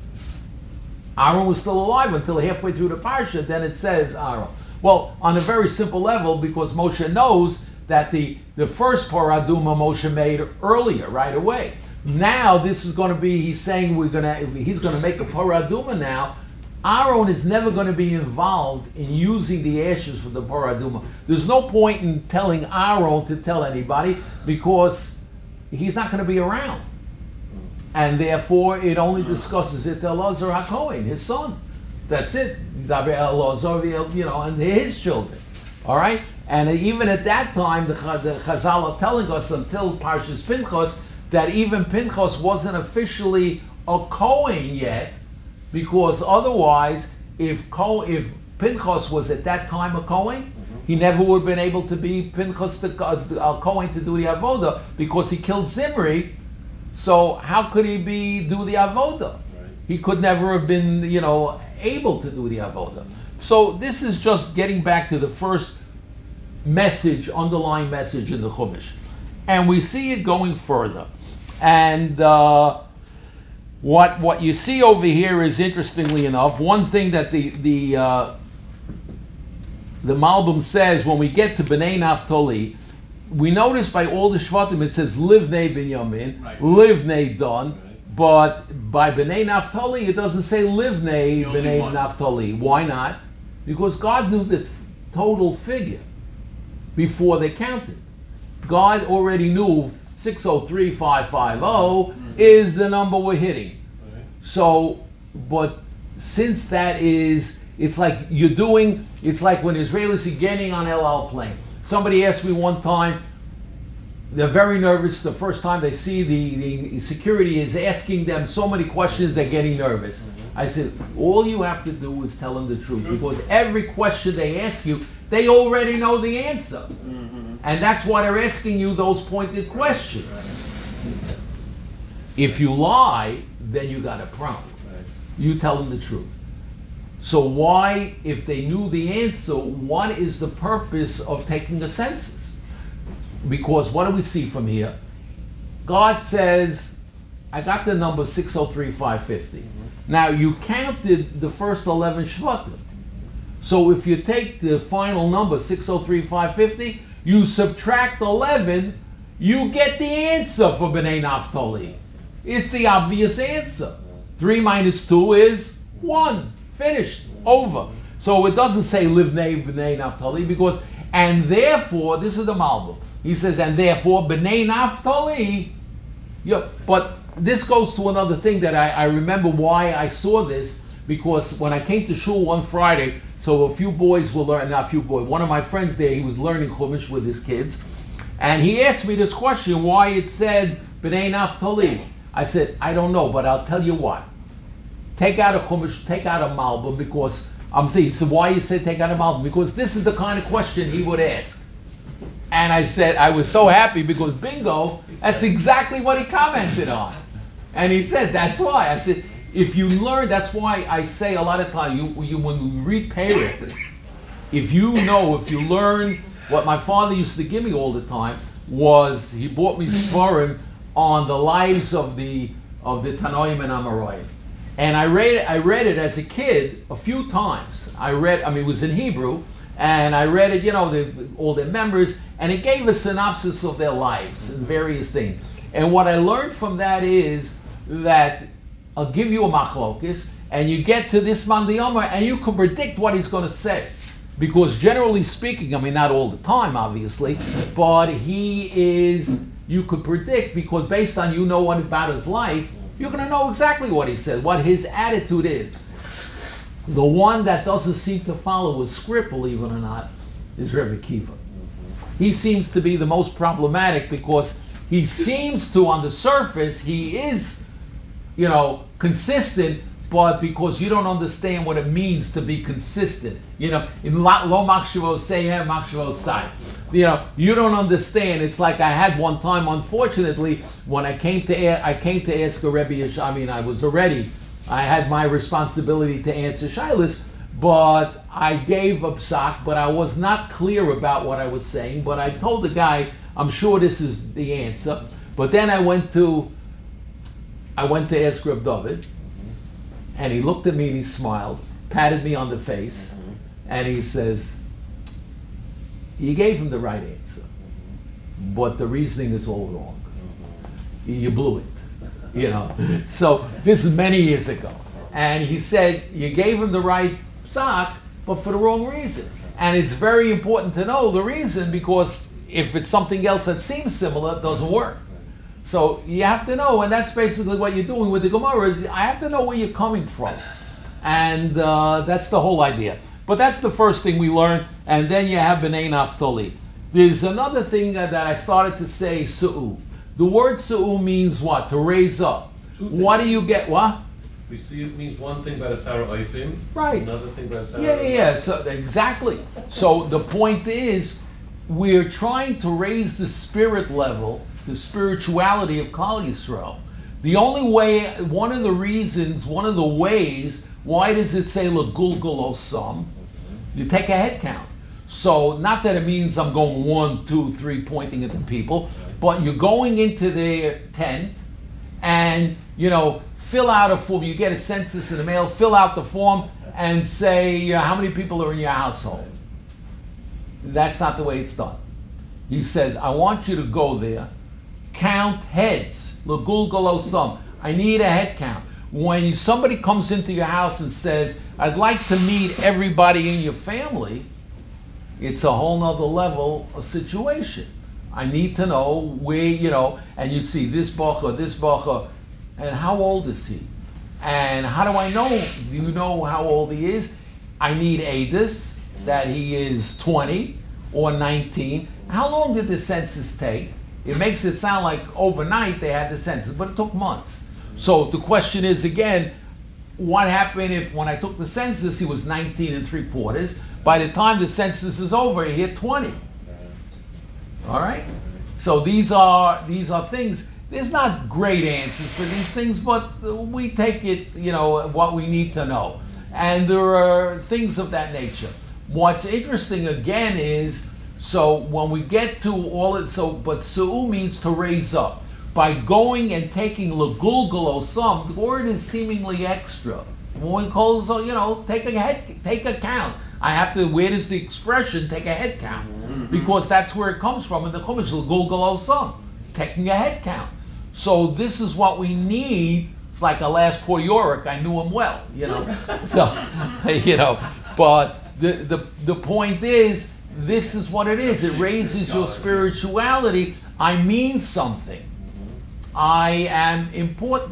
Aaron was still alive until halfway through the parsha, then it says Aaron. Well, on a very simple level, because Moshe knows that the, the first Parah Adumah Moshe made earlier, right away. Now this is going to be, he's saying we're going to, he's going to make a Parah Adumah now. Aaron is never going to be involved in using the ashes for the Parah Adumah. There's no point in telling Aaron to tell anybody because he's not going to be around. And therefore, it only discusses it to Elazar HaKohen, his son. That's it. Elazar, you know, and his children. All right? And even at that time, the, the Chazal are telling us until Parshas Pinchas that even Pinchas wasn't officially a Kohen yet, because otherwise, if Ko, if Pinchas was at that time a Kohen, he never would have been able to be Pinchas the uh, Kohen to do the avoda because he killed Zimri. So how could he be do the avoda? Right. He could never have been, you know, able to do the avoda. So this is just getting back to the first message, underlying message in the Chumash, and we see it going further. And uh, what what you see over here is, interestingly enough, one thing that the the uh, the Malbim says when we get to Bnei Naphtali. We notice by all the Shvatim it says Livnei Binyamin, right. Livnei Don, right. But by Bnei Naphtali it doesn't say Livnei Bnei Naphtali. Why not? Because God knew the total figure before they counted. God already knew six oh three five five oh mm-hmm. is the number we're hitting. Right. So, but since that is, it's like you're doing, it's like when Israelis are getting on El Al plane. Somebody asked me one time, they're very nervous the first time they see the, the security is asking them so many questions, they're getting nervous. Mm-hmm. I said, all you have to do is tell them the truth, True. Because every question they ask you, they already know the answer. Mm-hmm. And that's why they're asking you those pointed questions. Right. If you lie, then you got a problem. Right. You tell them the truth. So why, if they knew the answer, what is the purpose of taking a census? Because what do we see from here? God says, I got the number six oh three five fifty. Mm-hmm. Now you counted the first eleven Shvatim. So if you take the final number, six oh three five fifty, you subtract eleven, you get the answer for Bnei Naphtali. It's the obvious answer. three minus two is one. Finished. Over. So it doesn't say Livnei Bnei Naphtali because, and therefore, this is the Malbim. He says, and therefore, Bnei Naphtali. Yeah, but this goes to another thing that I, I remember why I saw this, because when I came to shul one Friday, so a few boys were learning, not a few boys, one of my friends there, he was learning Chumash with his kids, and he asked me this question, why it said Bnei Naphtali. I said, I don't know, but I'll tell you what. Take out a Chumash, take out a Malbim, because I'm thinking, so why you say take out a Malbim? Because this is the kind of question he would ask. And I said, I was so happy because bingo, that's exactly what he commented on. And he said, that's why. I said, if you learn, that's why I say a lot of times, you, you when you read Perek, if you know, if you learn, what my father used to give me all the time was, he bought me Sforim on the lives of the of the Tanoim and Amoraim. And I read it, I read it as a kid a few times. I read, I mean, it was in Hebrew, and I read it, you know, the, all their members, and it gave a synopsis of their lives and various things. And what I learned from that is that I'll give you a machlokis, and you get to this man Yomer, and you can predict what he's going to say. Because generally speaking, I mean, not all the time, obviously, but he is, you could predict, because based on you know what about his life, you're going to know exactly what he said, what his attitude is. The one that doesn't seem to follow a script, believe it or not, is Rebbe Kiva. He seems to be the most problematic because he seems to, on the surface, he is, you know, consistent, but because you don't understand what it means to be consistent. You know, in lo lo machshavo sehem machshavo sai. You know, you don't understand. It's like I had one time, unfortunately, when I came to a- I came to ask a Rebbe. Yesh- I mean, I was already, I had my responsibility to answer shilas, but I gave a psak, but I was not clear about what I was saying. But I told the guy, I'm sure this is the answer. But then I went to, I went to ask Reb David, and he looked at me and he smiled, patted me on the face, and he says, you gave him the right answer, but the reasoning is all wrong. You blew it, you know. So this is many years ago. And he said, you gave him the right sock, but for the wrong reason. And it's very important to know the reason, because if it's something else that seems similar, it doesn't work. So you have to know, and that's basically what you're doing with the Gemara, is I have to know where you're coming from. And uh, that's the whole idea. But that's the first thing we learn, and then you have B'nai Naphtali. There's another thing that I started to say, su'u. The word su'u means what? To raise up. Two things. What do you get? What? We see it means one thing by the Sarah Oifim, Right. another thing by the Sarah. Yeah, yeah, yeah. So exactly. So the point is, we're trying to raise the spirit level, the spirituality of Klal Yisrael. The only way, one of the reasons, one of the ways, why does it say legulgul osam? You take a head count. So not that it means I'm going one, two, three, pointing at the people, but you're going into their tent, and you know, fill out a form. You get a census in the mail. Fill out the form and say uh, how many people are in your household. That's not the way it's done. He says, I want you to go there, count heads. Legul golosum. I need a head count. When somebody comes into your house and says, I'd like to meet everybody in your family, it's a whole nother level of situation. I need to know where, you know, and you see this bacha, this bacha, and how old is he? And how do I know? Do you know how old he is? I need Adis, that he is twenty or nineteen. How long did the census take? It makes it sound like overnight they had the census, but it took months. So the question is again, what happened if when I took the census he was nineteen and three quarters? By the time the census is over, he hit twenty. All right? So these are these are things. There's not great answers for these things, but we take it, you know, what we need to know. And there are things of that nature. What's interesting again is, so when we get to all it, so, but su'u means to raise up. By going and taking legulgulo some, the word is seemingly extra. When we call, so, you know, take a head, take a count. I have to, where does the expression take a head count? Mm-hmm. Because that's where it comes from in the Chumash, legulgulo some, taking a head count. So this is what we need. It's like Alas Poor Yorick, I knew him well, you know. So, you know, but the, the, the point is, this is what it is. It raises your spirituality. I mean something. I am important.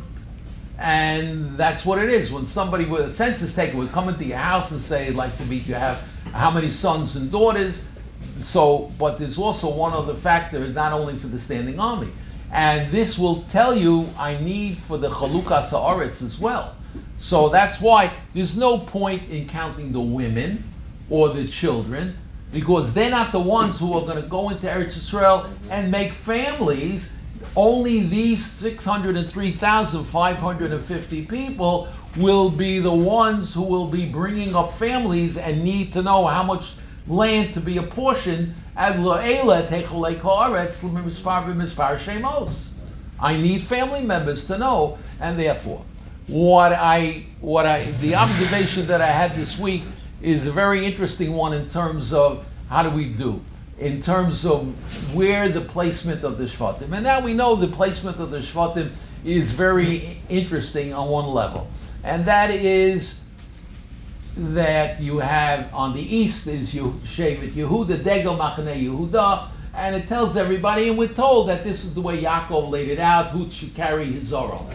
And that's what it is. When somebody with a census taker would come into your house and say, I'd like to meet you, have how many sons and daughters. So, but there's also one other factor, not only for the standing army. And this will tell you I need for the Chalukas Haaretz as well. So that's why there's no point in counting the women or the children, because they're not the ones who are going to go into Eretz Yisrael and make families. Only these six hundred three thousand five hundred fifty people will be the ones who will be bringing up families and need to know how much land to be apportioned. I need family members to know, and therefore, what I, what I, the observation that I had this week is a very interesting one in terms of how do we do, in terms of where the placement of the Shvatim. And now we know the placement of the Shvatim is very interesting on one level, and that is that you have on the east is Shevet Yehuda, Degel Machane Yehuda, and it tells everybody, and we're told that this is the way Yaakov laid it out, who should carry his Zorah.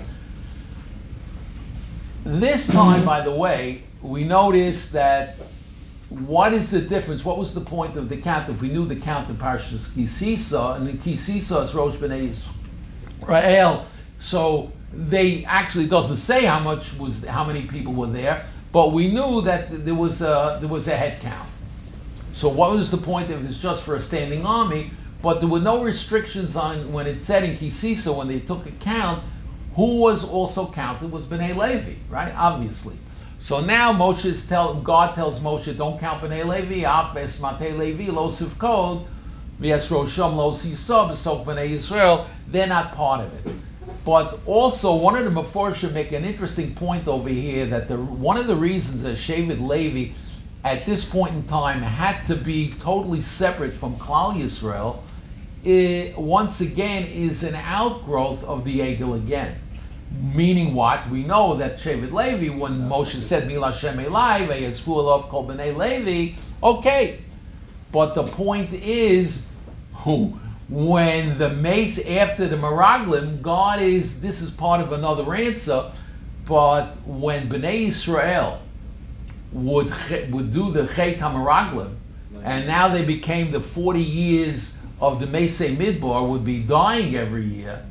This time, by the way, we notice that what is the difference? What was the point of the count? If we knew the count in Parshas Kisisa, and in Kisisa it's Rosh B'nai Israel. So they actually doesn't say how much was how many people were there, but we knew that there was a, there was a head count. So what was the point if it's just for a standing army? But there were no restrictions on when it said in Kisisa when they took account who was also counted was Bnei Levi, right? Obviously. So now Moshe tell God tells Moshe, don't count Bnei Levi, Af es Matei Levi, lo sivkod, v'es rosham lo sisab, so Bnei Yisrael, they're not part of it. But also, one of the Meforshim make an interesting point over here that the one of the reasons that Shevet Levi at this point in time had to be totally separate from Klal Yisrael, it, once again, is an outgrowth of the Egel again. Meaning what? We know that Shevet Levi, when Moshe said, Mil Hashem Elai, ve'yezfu elav kol b'nei Levi, okay. But the point is, who? When the mace after the Meraglim, God is, this is part of another answer, but when Bnei Israel would would do the Chet HaMeraglim, and now they became the forty years of the Mesei Midbar would be dying every year,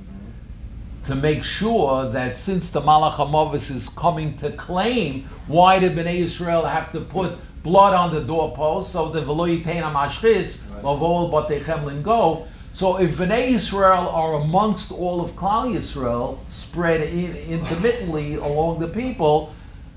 to make sure that since the Malach HaMavis is coming to claim, why did Bnei Israel have to put blood on the doorpost so that V'lo Yitein HaMashchis of all Batechem Lingov? So if Bnei Israel are amongst all of Klal Yisrael, spread in, intermittently along the people,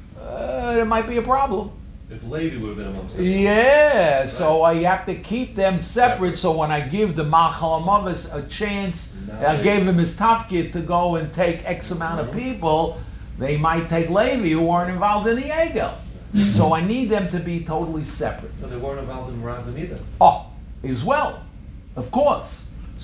uh, there might be a problem. If Levi would have been amongst them. Yeah, Right. so I have to keep them separate. Separate. So when I give the Machal Amavis a chance, No, I they- gave him his tafkid to go and take X amount of people, they might take Levi who weren't involved in the Egel. So I need them to be totally separate. No, they weren't involved in Meraglim either. Oh, as well, of course.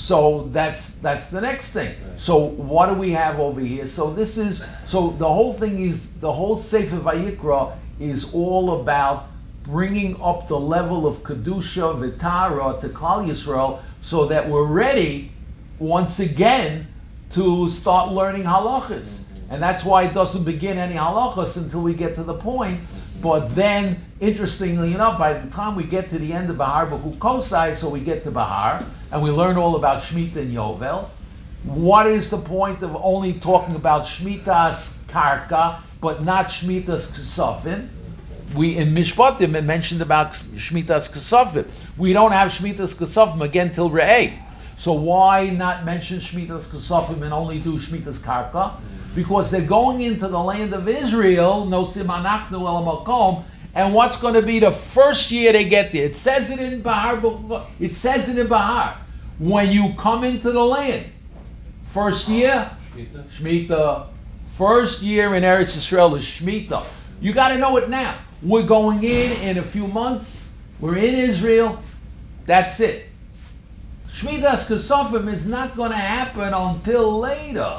So that's that's the next thing. So what do we have over here? So this is so the whole thing is the whole Sefer Vayikra is all about bringing up the level of kedusha v'tara to Klal Yisrael, so that we're ready once again to start learning halachas. And that's why it doesn't begin any halachas until we get to the point. But then, interestingly enough, by the time we get to the end of Bahar B'hu Kosai, so we get to Bahar, and we learn all about Shemitah and Yovel, what is the point of only talking about Shemitah's Karka, but not Shemitah's Kesafim? We, in Mishpatim, it mentioned about Shemitah's Kesafim. We don't have Shemitah's Kesafim again till Re'eh. So why not mention Shemitah's Kesafim and only do Shemitah's Karka? Because they're going into the land of Israel, no simanachnu el makom, and what's going to be the first year they get there? It says it in Bahar. It says it in Bahar. When you come into the land, first year, Shemitah. Shemitah. First year in Eretz Yisrael is Shemitah. You got to know it now. We're going in in a few months. We're in Israel. That's it. Shemitah's Kesafim is not going to happen until later.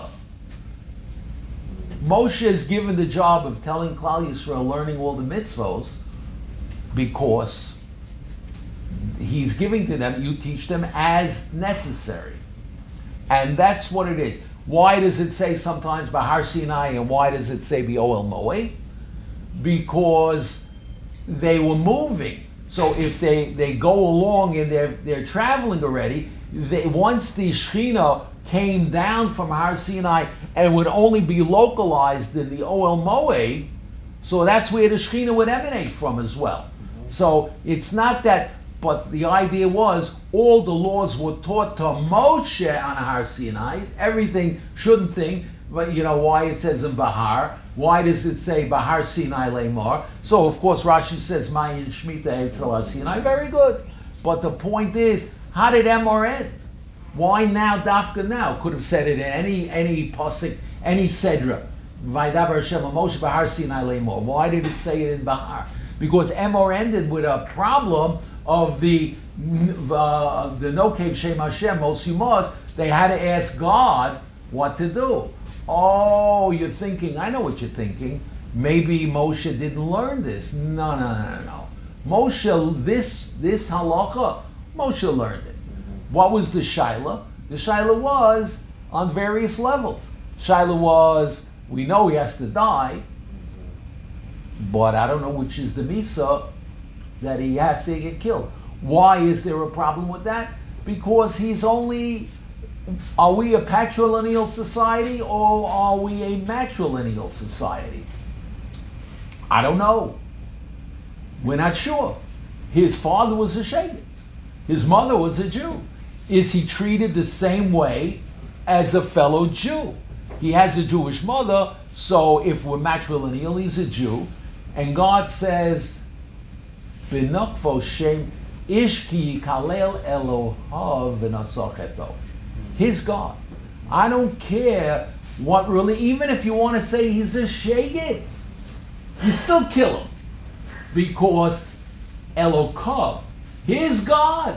Moshe is given the job of telling Klal Yisrael, learning all the mitzvos, because he's giving to them, you teach them as necessary. And that's what it is. Why does it say sometimes Bahar Sinai and why does it say Be'oel Moed? Because they were moving. So if they, they go along and they're, they're traveling already, they, once the Shechina came down from Har Sinai and would only be localized in the Oel Moed, so that's where the Shechina would emanate from as well. So it's not that, but the idea was all the laws were taught to Moshe on Har Sinai, everything, shouldn't think, but you know why it says in Bahar, why does it say Bahar Sinai Lemar? So of course Rashi says Mayin Shemitah Etzel Har Sinai, very good. But the point is, how did Emor end? Why now, Dafka now? Could have said it in any any pasuk, any sedra. Vaydaber Hashem Moshe Bahar Sinai Lemor. Why did it say it in Bahar? Because Emor ended with a problem of the uh, the no cave Shem Hashem Mosumos. They had to ask God what to do. Oh, you're thinking. I know what you're thinking. Maybe Moshe didn't learn this. No, no, no, no, no. Moshe, this this halacha, Moshe learned it. What was the shaila? The shaila was on various levels. Shaila was, we know he has to die, but I don't know which is the misa that he has to get killed. Why is there a problem with that? Because he's only Are we a patrilineal society or are we a matrilineal society? I don't know. We're not sure. His father was a Shagitz. His mother was a Jew. Is he treated the same way as a fellow Jew? He has a Jewish mother, so if we're matrilineal, he's a Jew. And God says, B'nokvo shem ish ki yikalel Elohav v'nasocheto. His God. I don't care what really, even if you want to say he's a Shagitz, you still kill him. Because Elokav, his God,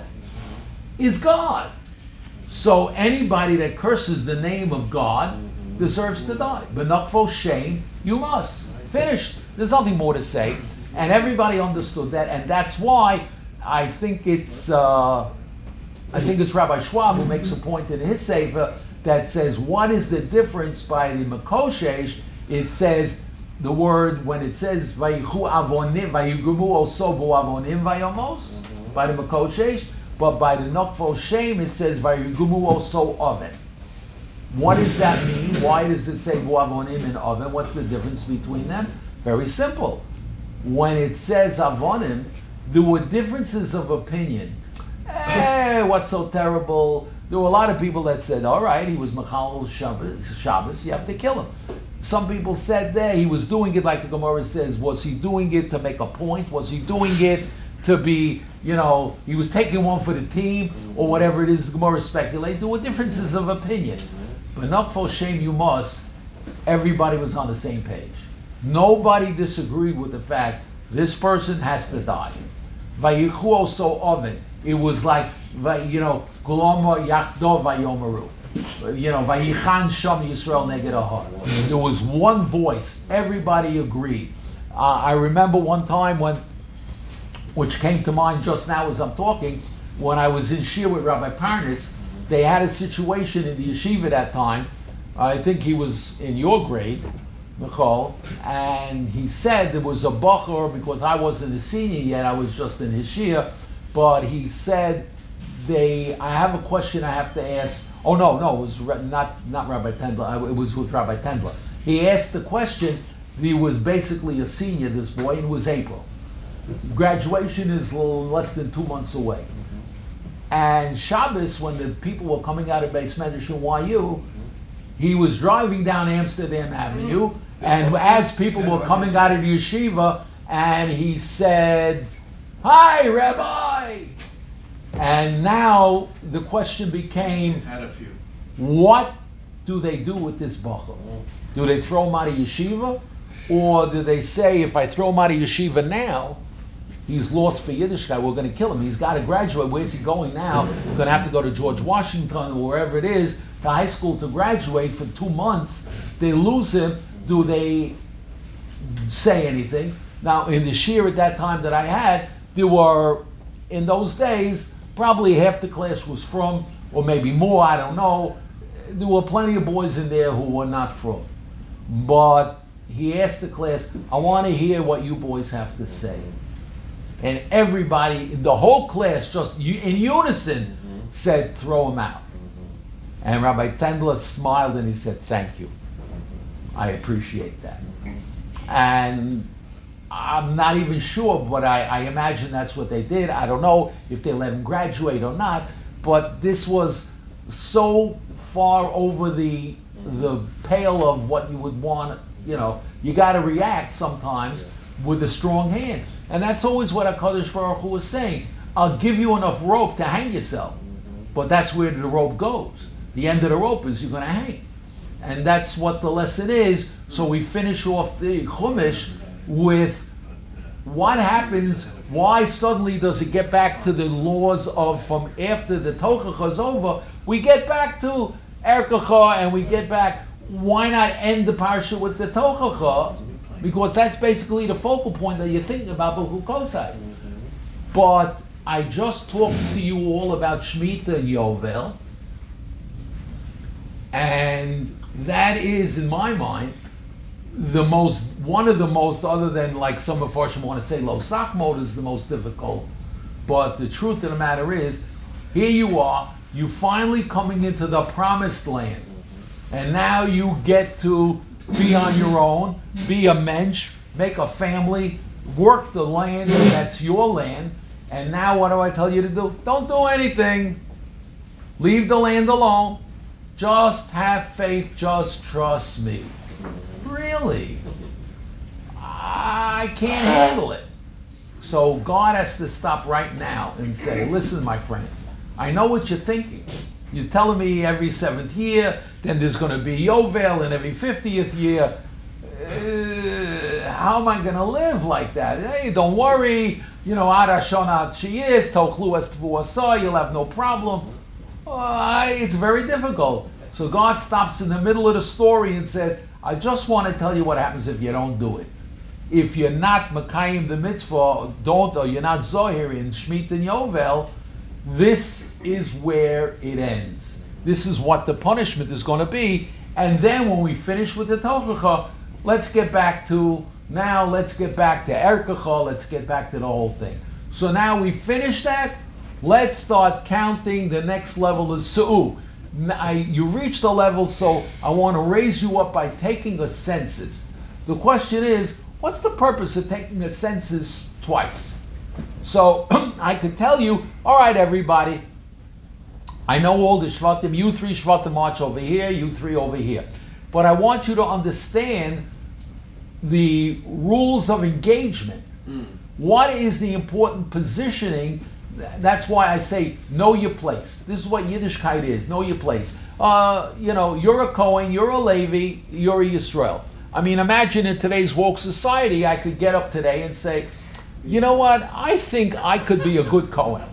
is God. So anybody that curses the name of God deserves to die. B'nokvo shem, you must. Finished. There's nothing more to say. And everybody understood that, and that's why I think it's uh, I think it's Rabbi Schwab who makes a point in his sefer that says, what is the difference by the Makoshesh? It says the word, when it says Vayichu avonim, Vayigumu oso bo avonim vayomos, by the Makoshesh, but by the Nokvo Shem it says Vayigumu oso oven. What does that mean? Why does it say bo avonim and oven? What's the difference between them? Very simple. When it says avonim, there were differences of opinion. Eh, what's so terrible? There were a lot of people that said, all right, he was Machal Shabbos, Shabbos, you have to kill him. Some people said that he was doing it like the Gemara says. Was he doing it to make a point? Was he doing it to be, you know, he was taking one for the team or whatever it is the Gemara speculate? There were differences of opinion. But not for shame you must, everybody was on the same page. Nobody disagreed with the fact this person has to die. Vayichu oso oven. It was like, you know, Goloma Yachdo Vayomaru. You know, Vayichan Sham Yisrael Neged Ahar. There was one voice. Everybody agreed. Uh, I remember one time when, which came to mind just now as I'm talking, when I was in Shir with Rabbi Parnas, they had a situation in the yeshiva that time. I think he was in your grade, Michal, and he said there was a bacher, because I wasn't a senior yet, I was just in his shir, but he said, they, I have a question I have to ask. Oh no, no, it was not, not Rabbi Tendler, it was with Rabbi Tendler. He asked the question, he was basically a senior, this boy, and it was April. Graduation is a little less than two months away. And Shabbos, when the people were coming out of Beis Medrash and Y U, he was driving down Amsterdam Avenue, and as people were coming out of the yeshiva, and he said, "Hi, Rabbi!" And now the question became, Had a few. what do they do with this bacher? Do they throw him out of yeshiva? Or do they say, if I throw him out of yeshiva now, he's lost for Yiddishkeit, we're going to kill him. He's got to graduate. Where's he going now? We're going to have to go to George Washington or wherever it is to high school to graduate for two months. They lose him. Do they say anything? Now, in the shir at that time that I had, there were, in those days, probably half the class was from, or maybe more, I don't know. There were plenty of boys in there who were not from. But he asked the class, I want to hear what you boys have to say. And everybody, the whole class, just in unison, mm-hmm. said, throw him out. Mm-hmm. And Rabbi Tendler smiled and he said, thank you. Mm-hmm. I appreciate that. Mm-hmm. And I'm not even sure, but I, I imagine that's what they did. I don't know if they let him graduate or not, but this was so far over the the pale of what you would want. You know, you got to react sometimes with a strong hand. And that's always what HaKadosh Baruch Hu was saying. I'll give you enough rope to hang yourself, but that's where the rope goes. The end of the rope is you're going to hang. And that's what the lesson is. So we finish off the Chumash with what happens, why suddenly does it get back to the laws of from after the Tochacha is over, we get back to Erkacha and we get back, why not end the parsha with the Tochacha? Because that's basically the focal point that you're thinking about B'chu Kosai. But I just talked to you all about Shemitah and Yovel, and that is, in my mind, the most, one of the most, other than like some of us want to say Lo Sakmod is the most difficult, but the truth of the matter is, here you are, You finally coming into the promised land. And now you get to be on your own, be a mensch, make a family, work the land that's your land. And now what do I tell you to do? Don't do anything. Leave the land alone. Just have faith. Just trust me. Really? I can't handle it. So God has to stop right now and say, listen, my friends, I know what you're thinking. You're telling me every seventh year, then there's going to be Yovel, and every fiftieth year. Uh, how am I going to live like that? Hey, don't worry. You know, Ad Hashana she is, Tochlu es Tvuasa, you'll have no problem. Uh, it's very difficult. So God stops in the middle of the story and says, I just want to tell you what happens if you don't do it. If you're not Makayim the mitzvah, don't, or you're not Zohir in Shemitah and Yovel, this is where it ends. This is what the punishment is going to be. And then when we finish with the Tochacha, let's get back to, now let's get back to Erkacha, let's get back to the whole thing. So now we finish that, let's start counting the next level of Su'u. I, you reached a level, so I want to raise you up by taking a census. The question is, what's the purpose of taking a census twice? So I could tell you, all right, everybody, I know all the Shvatim, you three Shvatim march over here, you three over here. But I want you to understand the rules of engagement. Mm. What is the important positioning? That's why I say, know your place. This is what Yiddishkeit is, know your place. Uh, you know, you're a Kohen, you're a Levi, you're a Yisrael. I mean, imagine in today's woke society, I could get up today and say, you know what, I think I could be a good Kohen.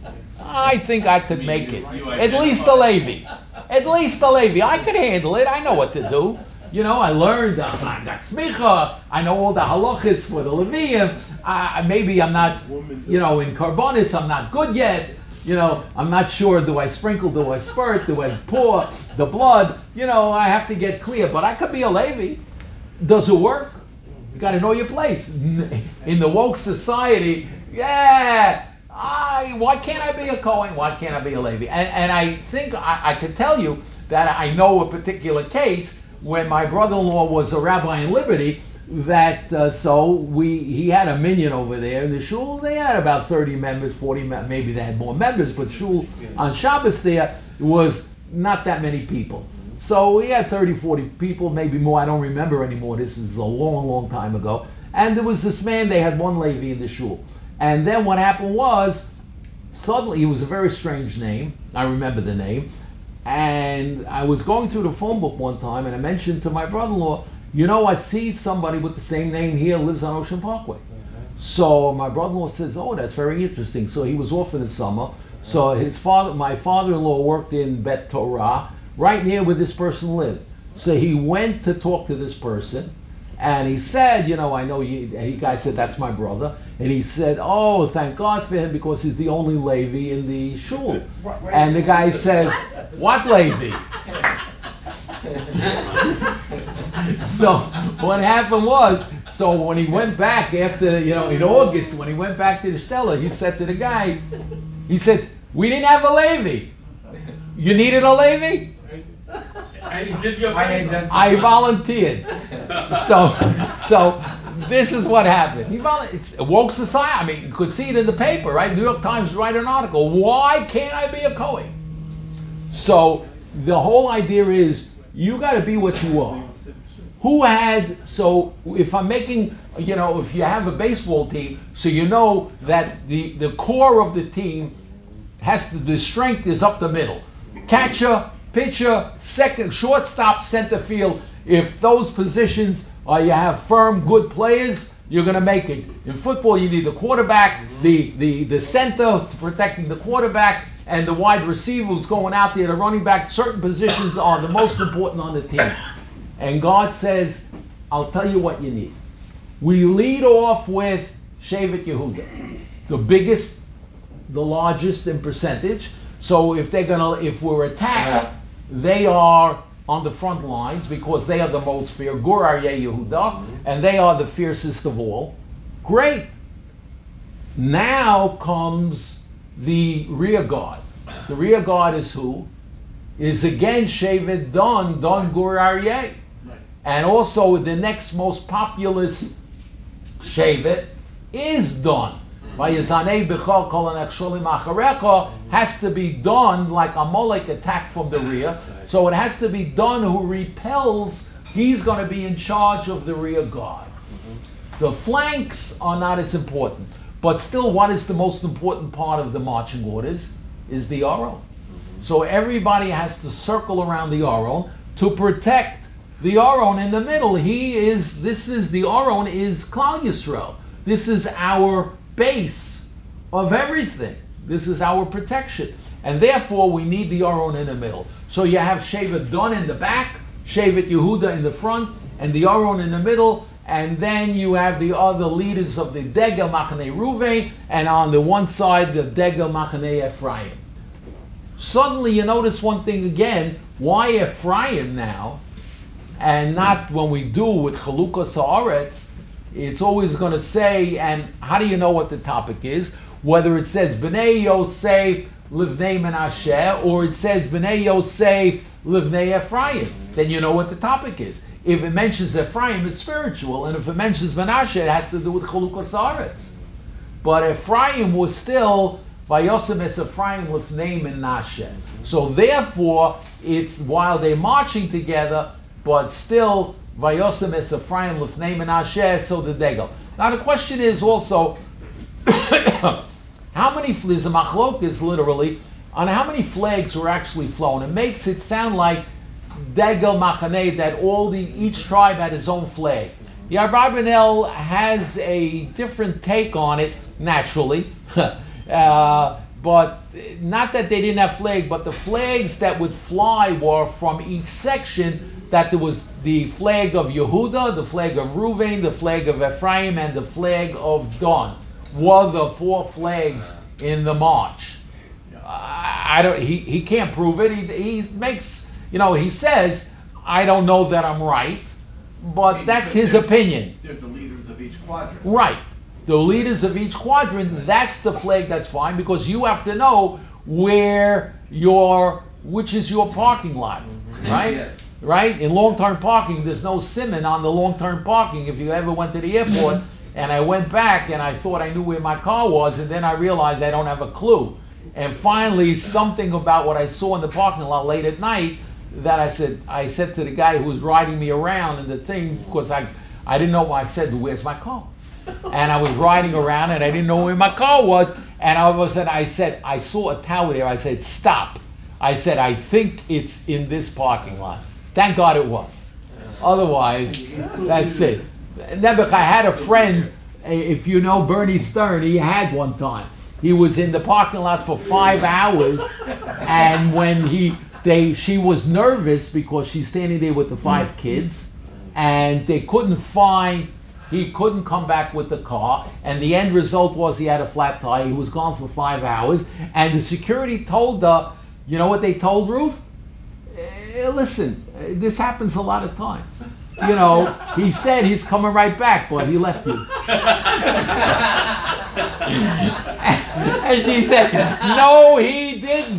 I think I could make it. At least a Levi. At least a Levi. I could handle it. I know what to do. You know, I learned, uh, I got smicha, I know all the halachas for the Leviim. Uh, maybe I'm not, you know, in Karbonis, I'm not good yet. You know, I'm not sure, do I sprinkle, do I spurt, do I pour the blood? You know, I have to get clear. But I could be a Levi. Does it work? You got to know your place. In the woke society, yeah, I, why can't I be a Kohen? Why can't I be a Levi? And, and I think I, I could tell you that I know a particular case when my brother-in-law was a rabbi in Liberty, that uh, so we he had a minyan over there in the shul. They had about thirty members, forty, maybe they had more members, but shul on Shabbos there was not that many people. So we had thirty, forty people, maybe more, I don't remember anymore. This is a long, long time ago. And there was this man, they had one Levi in the shul. And then what happened was, suddenly, it was a very strange name. I remember the name. And I was going through the phone book one time, and I mentioned to my brother-in-law, you know, I see somebody with the same name here lives on Ocean Parkway. Mm-hmm. So my brother-in-law says, oh, that's very interesting. So he was off for the summer. So his father, my father-in-law worked in Bet Torah, right near where this person lived. So he went to talk to this person, and he said, you know, I know you, and the guy said, that's my brother. And he said, oh, thank God for him, because he's the only Levi in the shul. And the guy says, what Levi? So what happened was, so when he went back after, you know, in August, when he went back to the Stella, he said to the guy, he said, we didn't have a Levi. You needed a Levi? Did your favor. I volunteered. So, so this is what happened. He vol- it's a woke society. I mean, you could see it in the paper, right? New York Times write an article. Why can't I be a Kohen? So the whole idea is you got to be what you are. Who had, so if I'm making, you know, if you have a baseball team, so you know that the, the core of the team has to, the strength is up the middle. Catcher, pitcher, second, shortstop, center field. If those positions are, you have firm, good players, you're going to make it. In football, you need the quarterback, the, the, the center protecting the quarterback, and the wide receiver who's going out there, the running back. Certain positions are the most important on the team. And God says, I'll tell you what you need. We lead off with Shevet Yehuda, the biggest, the largest in percentage. So if they're gonna, if we're attacked, they are on the front lines because they are the most fierce. Gur Aryeh Yehuda, and they are the fiercest of all. Great. Now comes the rear guard. The rear guard is who? Is again Shevet Don, Don Gur Aryeh. Right. And also the next most populous Shevet is Don. Vayizanei b'chol kol hanechsholim acharecha has to be done like Amalek attacked from the rear. So it has to be done who repels. He's going to be in charge of the rear guard. The flanks are not as important. But still, what is the most important part of the marching orders is the Aron. So everybody has to circle around the Aron to protect the Aron in the middle. He is, this is, the Aron is Klal Yisrael. This is our base of everything. This is our protection. And therefore, we need the Aron in the middle. So you have Shevet Don in the back, Shevet Yehuda in the front, and the Aron in the middle. And then you have the other leaders of the Degel Machanei Ruvain, and on the one side, the Degel Machanei Ephraim. Suddenly you notice one thing again, why Ephraim now, and not when we do with Chalukas Haaretz. It's always going to say, and how do you know what the topic is? Whether it says Bnei Yosef Livnei Menashe, or it says Bnei Yosef Livnei Ephraim, then you know what the topic is. If it mentions Ephraim, it's spiritual, and if it mentions Menashe, it has to do with Chalukas Haaretz. But Ephraim was still Vayosem es Ephraim Livnei Menashe. So therefore, it's while they're marching together, but still Vayosem es Ephraim Lifnei Menashe, so the Degel. Now the question is also, how many flags, the machlok is literally, on how many flags were actually flown? It makes it sound like Degel Machaneh, that all the, each tribe had his own flag. The Abarbanel has a different take on it, naturally. uh, but not that they didn't have flag, but the flags that would fly were from each section, that there was the flag of Yehuda, the flag of Ruvain, the flag of Ephraim, and the flag of Don were the four flags in the march. I don't. He, he can't prove it. He, he makes, you know, he says, I don't know that I'm right, but that's his They're- opinion. They're the leaders of each quadrant. Right. The leaders of each quadrant, that's the flag that's fine, because you have to know where your, which is your parking lot, right? Yes. Right? In long-term parking, there's no siman on the long-term parking. If you ever went to the airport and I went back and I thought I knew where my car was, and then I realized I don't have a clue. And finally, something about what I saw in the parking lot late at night, that I said, I said to the guy who was riding me around, and the thing, of course, I, I didn't know why. I said, where's my car? And I was riding around and I didn't know where my car was. And all of a sudden I said, I saw a tower there. I said, stop. I said, I think it's in this parking lot. Thank God it was. Otherwise, that's it. Nebuch, I had a friend, if you know Bernie Stern, he had one time. He was in the parking lot for five hours, and when he, they, she was nervous because she's standing there with the five kids, and they couldn't find, he couldn't come back with the car, and the end result was he had a flat tire. He was gone for five hours, and the security told her, you know what they told Ruth? Eh, listen, eh, this happens a lot of times. You know, he said he's coming right back, but he left you. And she said, no, he didn't.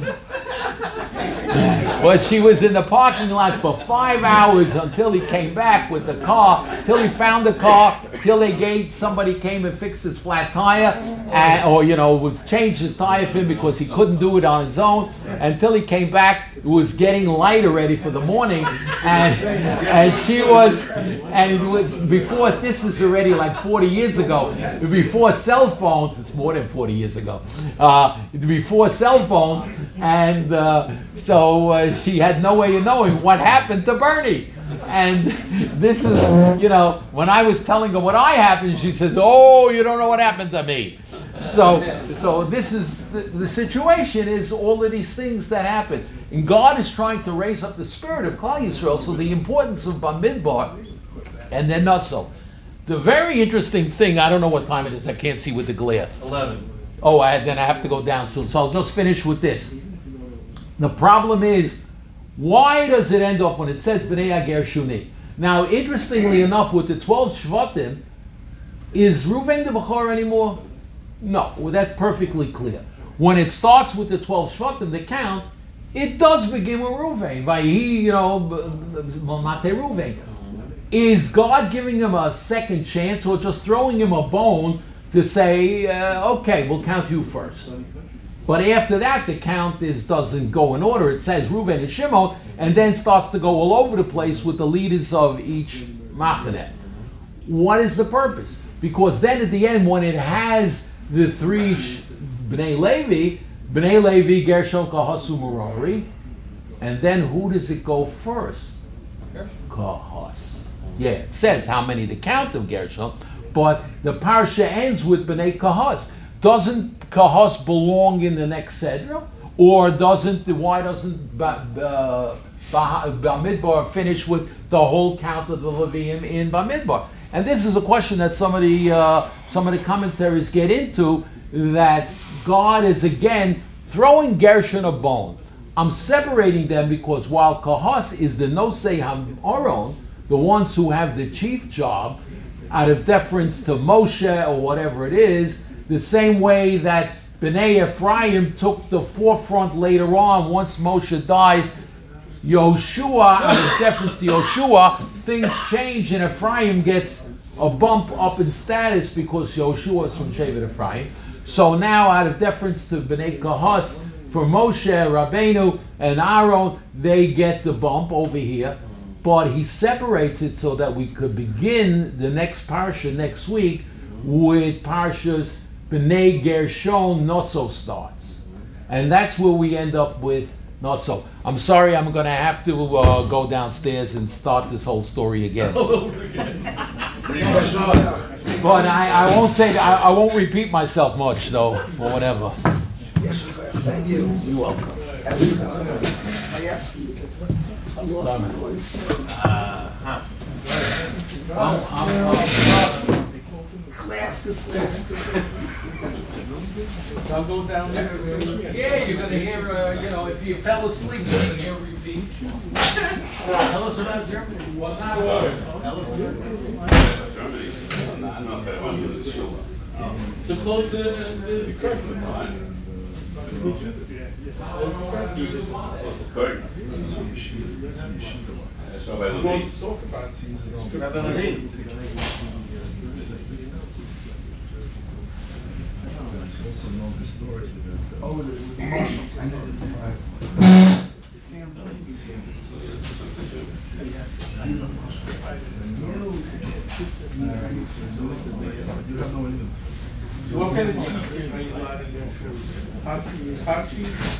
But she was in the parking lot for five hours until he came back with the car, till he found the car, till they gave, somebody came and fixed his flat tire, and, or, you know, was changed his tire for him because he couldn't do it on his own. Until he came back, it was getting light already for the morning, and and she was, and it was before, this is already like forty years ago, before cell phones, it's more than forty years ago, uh, before cell phones, and uh, so uh, she had no way of knowing what happened to Bernie. And this is, you know, when I was telling her what I happened, she says, oh, you don't know what happened to me. So, so this is, the, the situation is all of these things that happen. And God is trying to raise up the spirit of Klal Yisrael, so the importance of Bamidbar, and then not so. The very interesting thing, I don't know what time it is, I can't see with the glare. Eleven. Oh, I, then I have to go down soon, so I'll just finish with this. The problem is, why does it end off when it says Bnei Gershuni? Now, interestingly enough, with the twelve Shvatim, is Reuven the Bechor anymore? No, well, that's perfectly clear. when it starts with the twelve Shvatim, the count, it does begin with Reuven. Vayhi, you know, b- b- well, not Reuven. Is God giving him a second chance, or just throwing him a bone to say, uh, okay, we'll count you first? But after that, the count is doesn't go in order. It says Reuven and Shimon, and then starts to go all over the place with the leaders of each machaneh. What is the purpose? Because then at the end, when it has the three sh- Bnei Levi, Bnei Levi, Gershon, Kahasu, Merari, and then who does it go first? Kahas. Yeah, it says how many the count of Gershon, but the parsha ends with Bnei Kahas. Doesn't Kahas belong in the next Sedra? Or doesn't, why doesn't Ba- uh, Ba- Bamidbar finish with the whole count of the Levium in Bamidbar? And this is a question that some of the uh, some of the commentaries get into, that God is again throwing Gershon a bone. I'm separating them because while Kahas is the Nosei HaAron, the ones who have the chief job, out of deference to Moshe or whatever it is, the same way that Bnei Ephraim took the forefront later on, once Moshe dies, Yoshua, out of deference to Yoshua, things change and Ephraim gets a bump up in status because Yoshua is from Shevet Ephraim. So now, out of deference to Bnei Kahas, for Moshe, Rabbeinu, and Aaron, they get the bump over here. But he separates it so that we could begin the next parsha next week with Parshas Bnei Gershon. Noso starts. And that's where we end up with Noso. I'm sorry, I'm going to have to uh, go downstairs and start this whole story again. But I, I won't say that, I, I won't repeat myself much though, or whatever. Yes, thank you. You're welcome. I lost my voice. I'm, I'm, I'm, Class dismissed. I'll go down there. yeah, you're going to hear, uh, you know, if you fell asleep, you're going to hear repeat. Tell us about Germany. Well, not all of it. So close to the curtain. Talk about season. That's also a longer story. Oh, the emotion. I know this part. You have no inventory. So what kind of cheese are you allowed in there? Hot, hot cheese?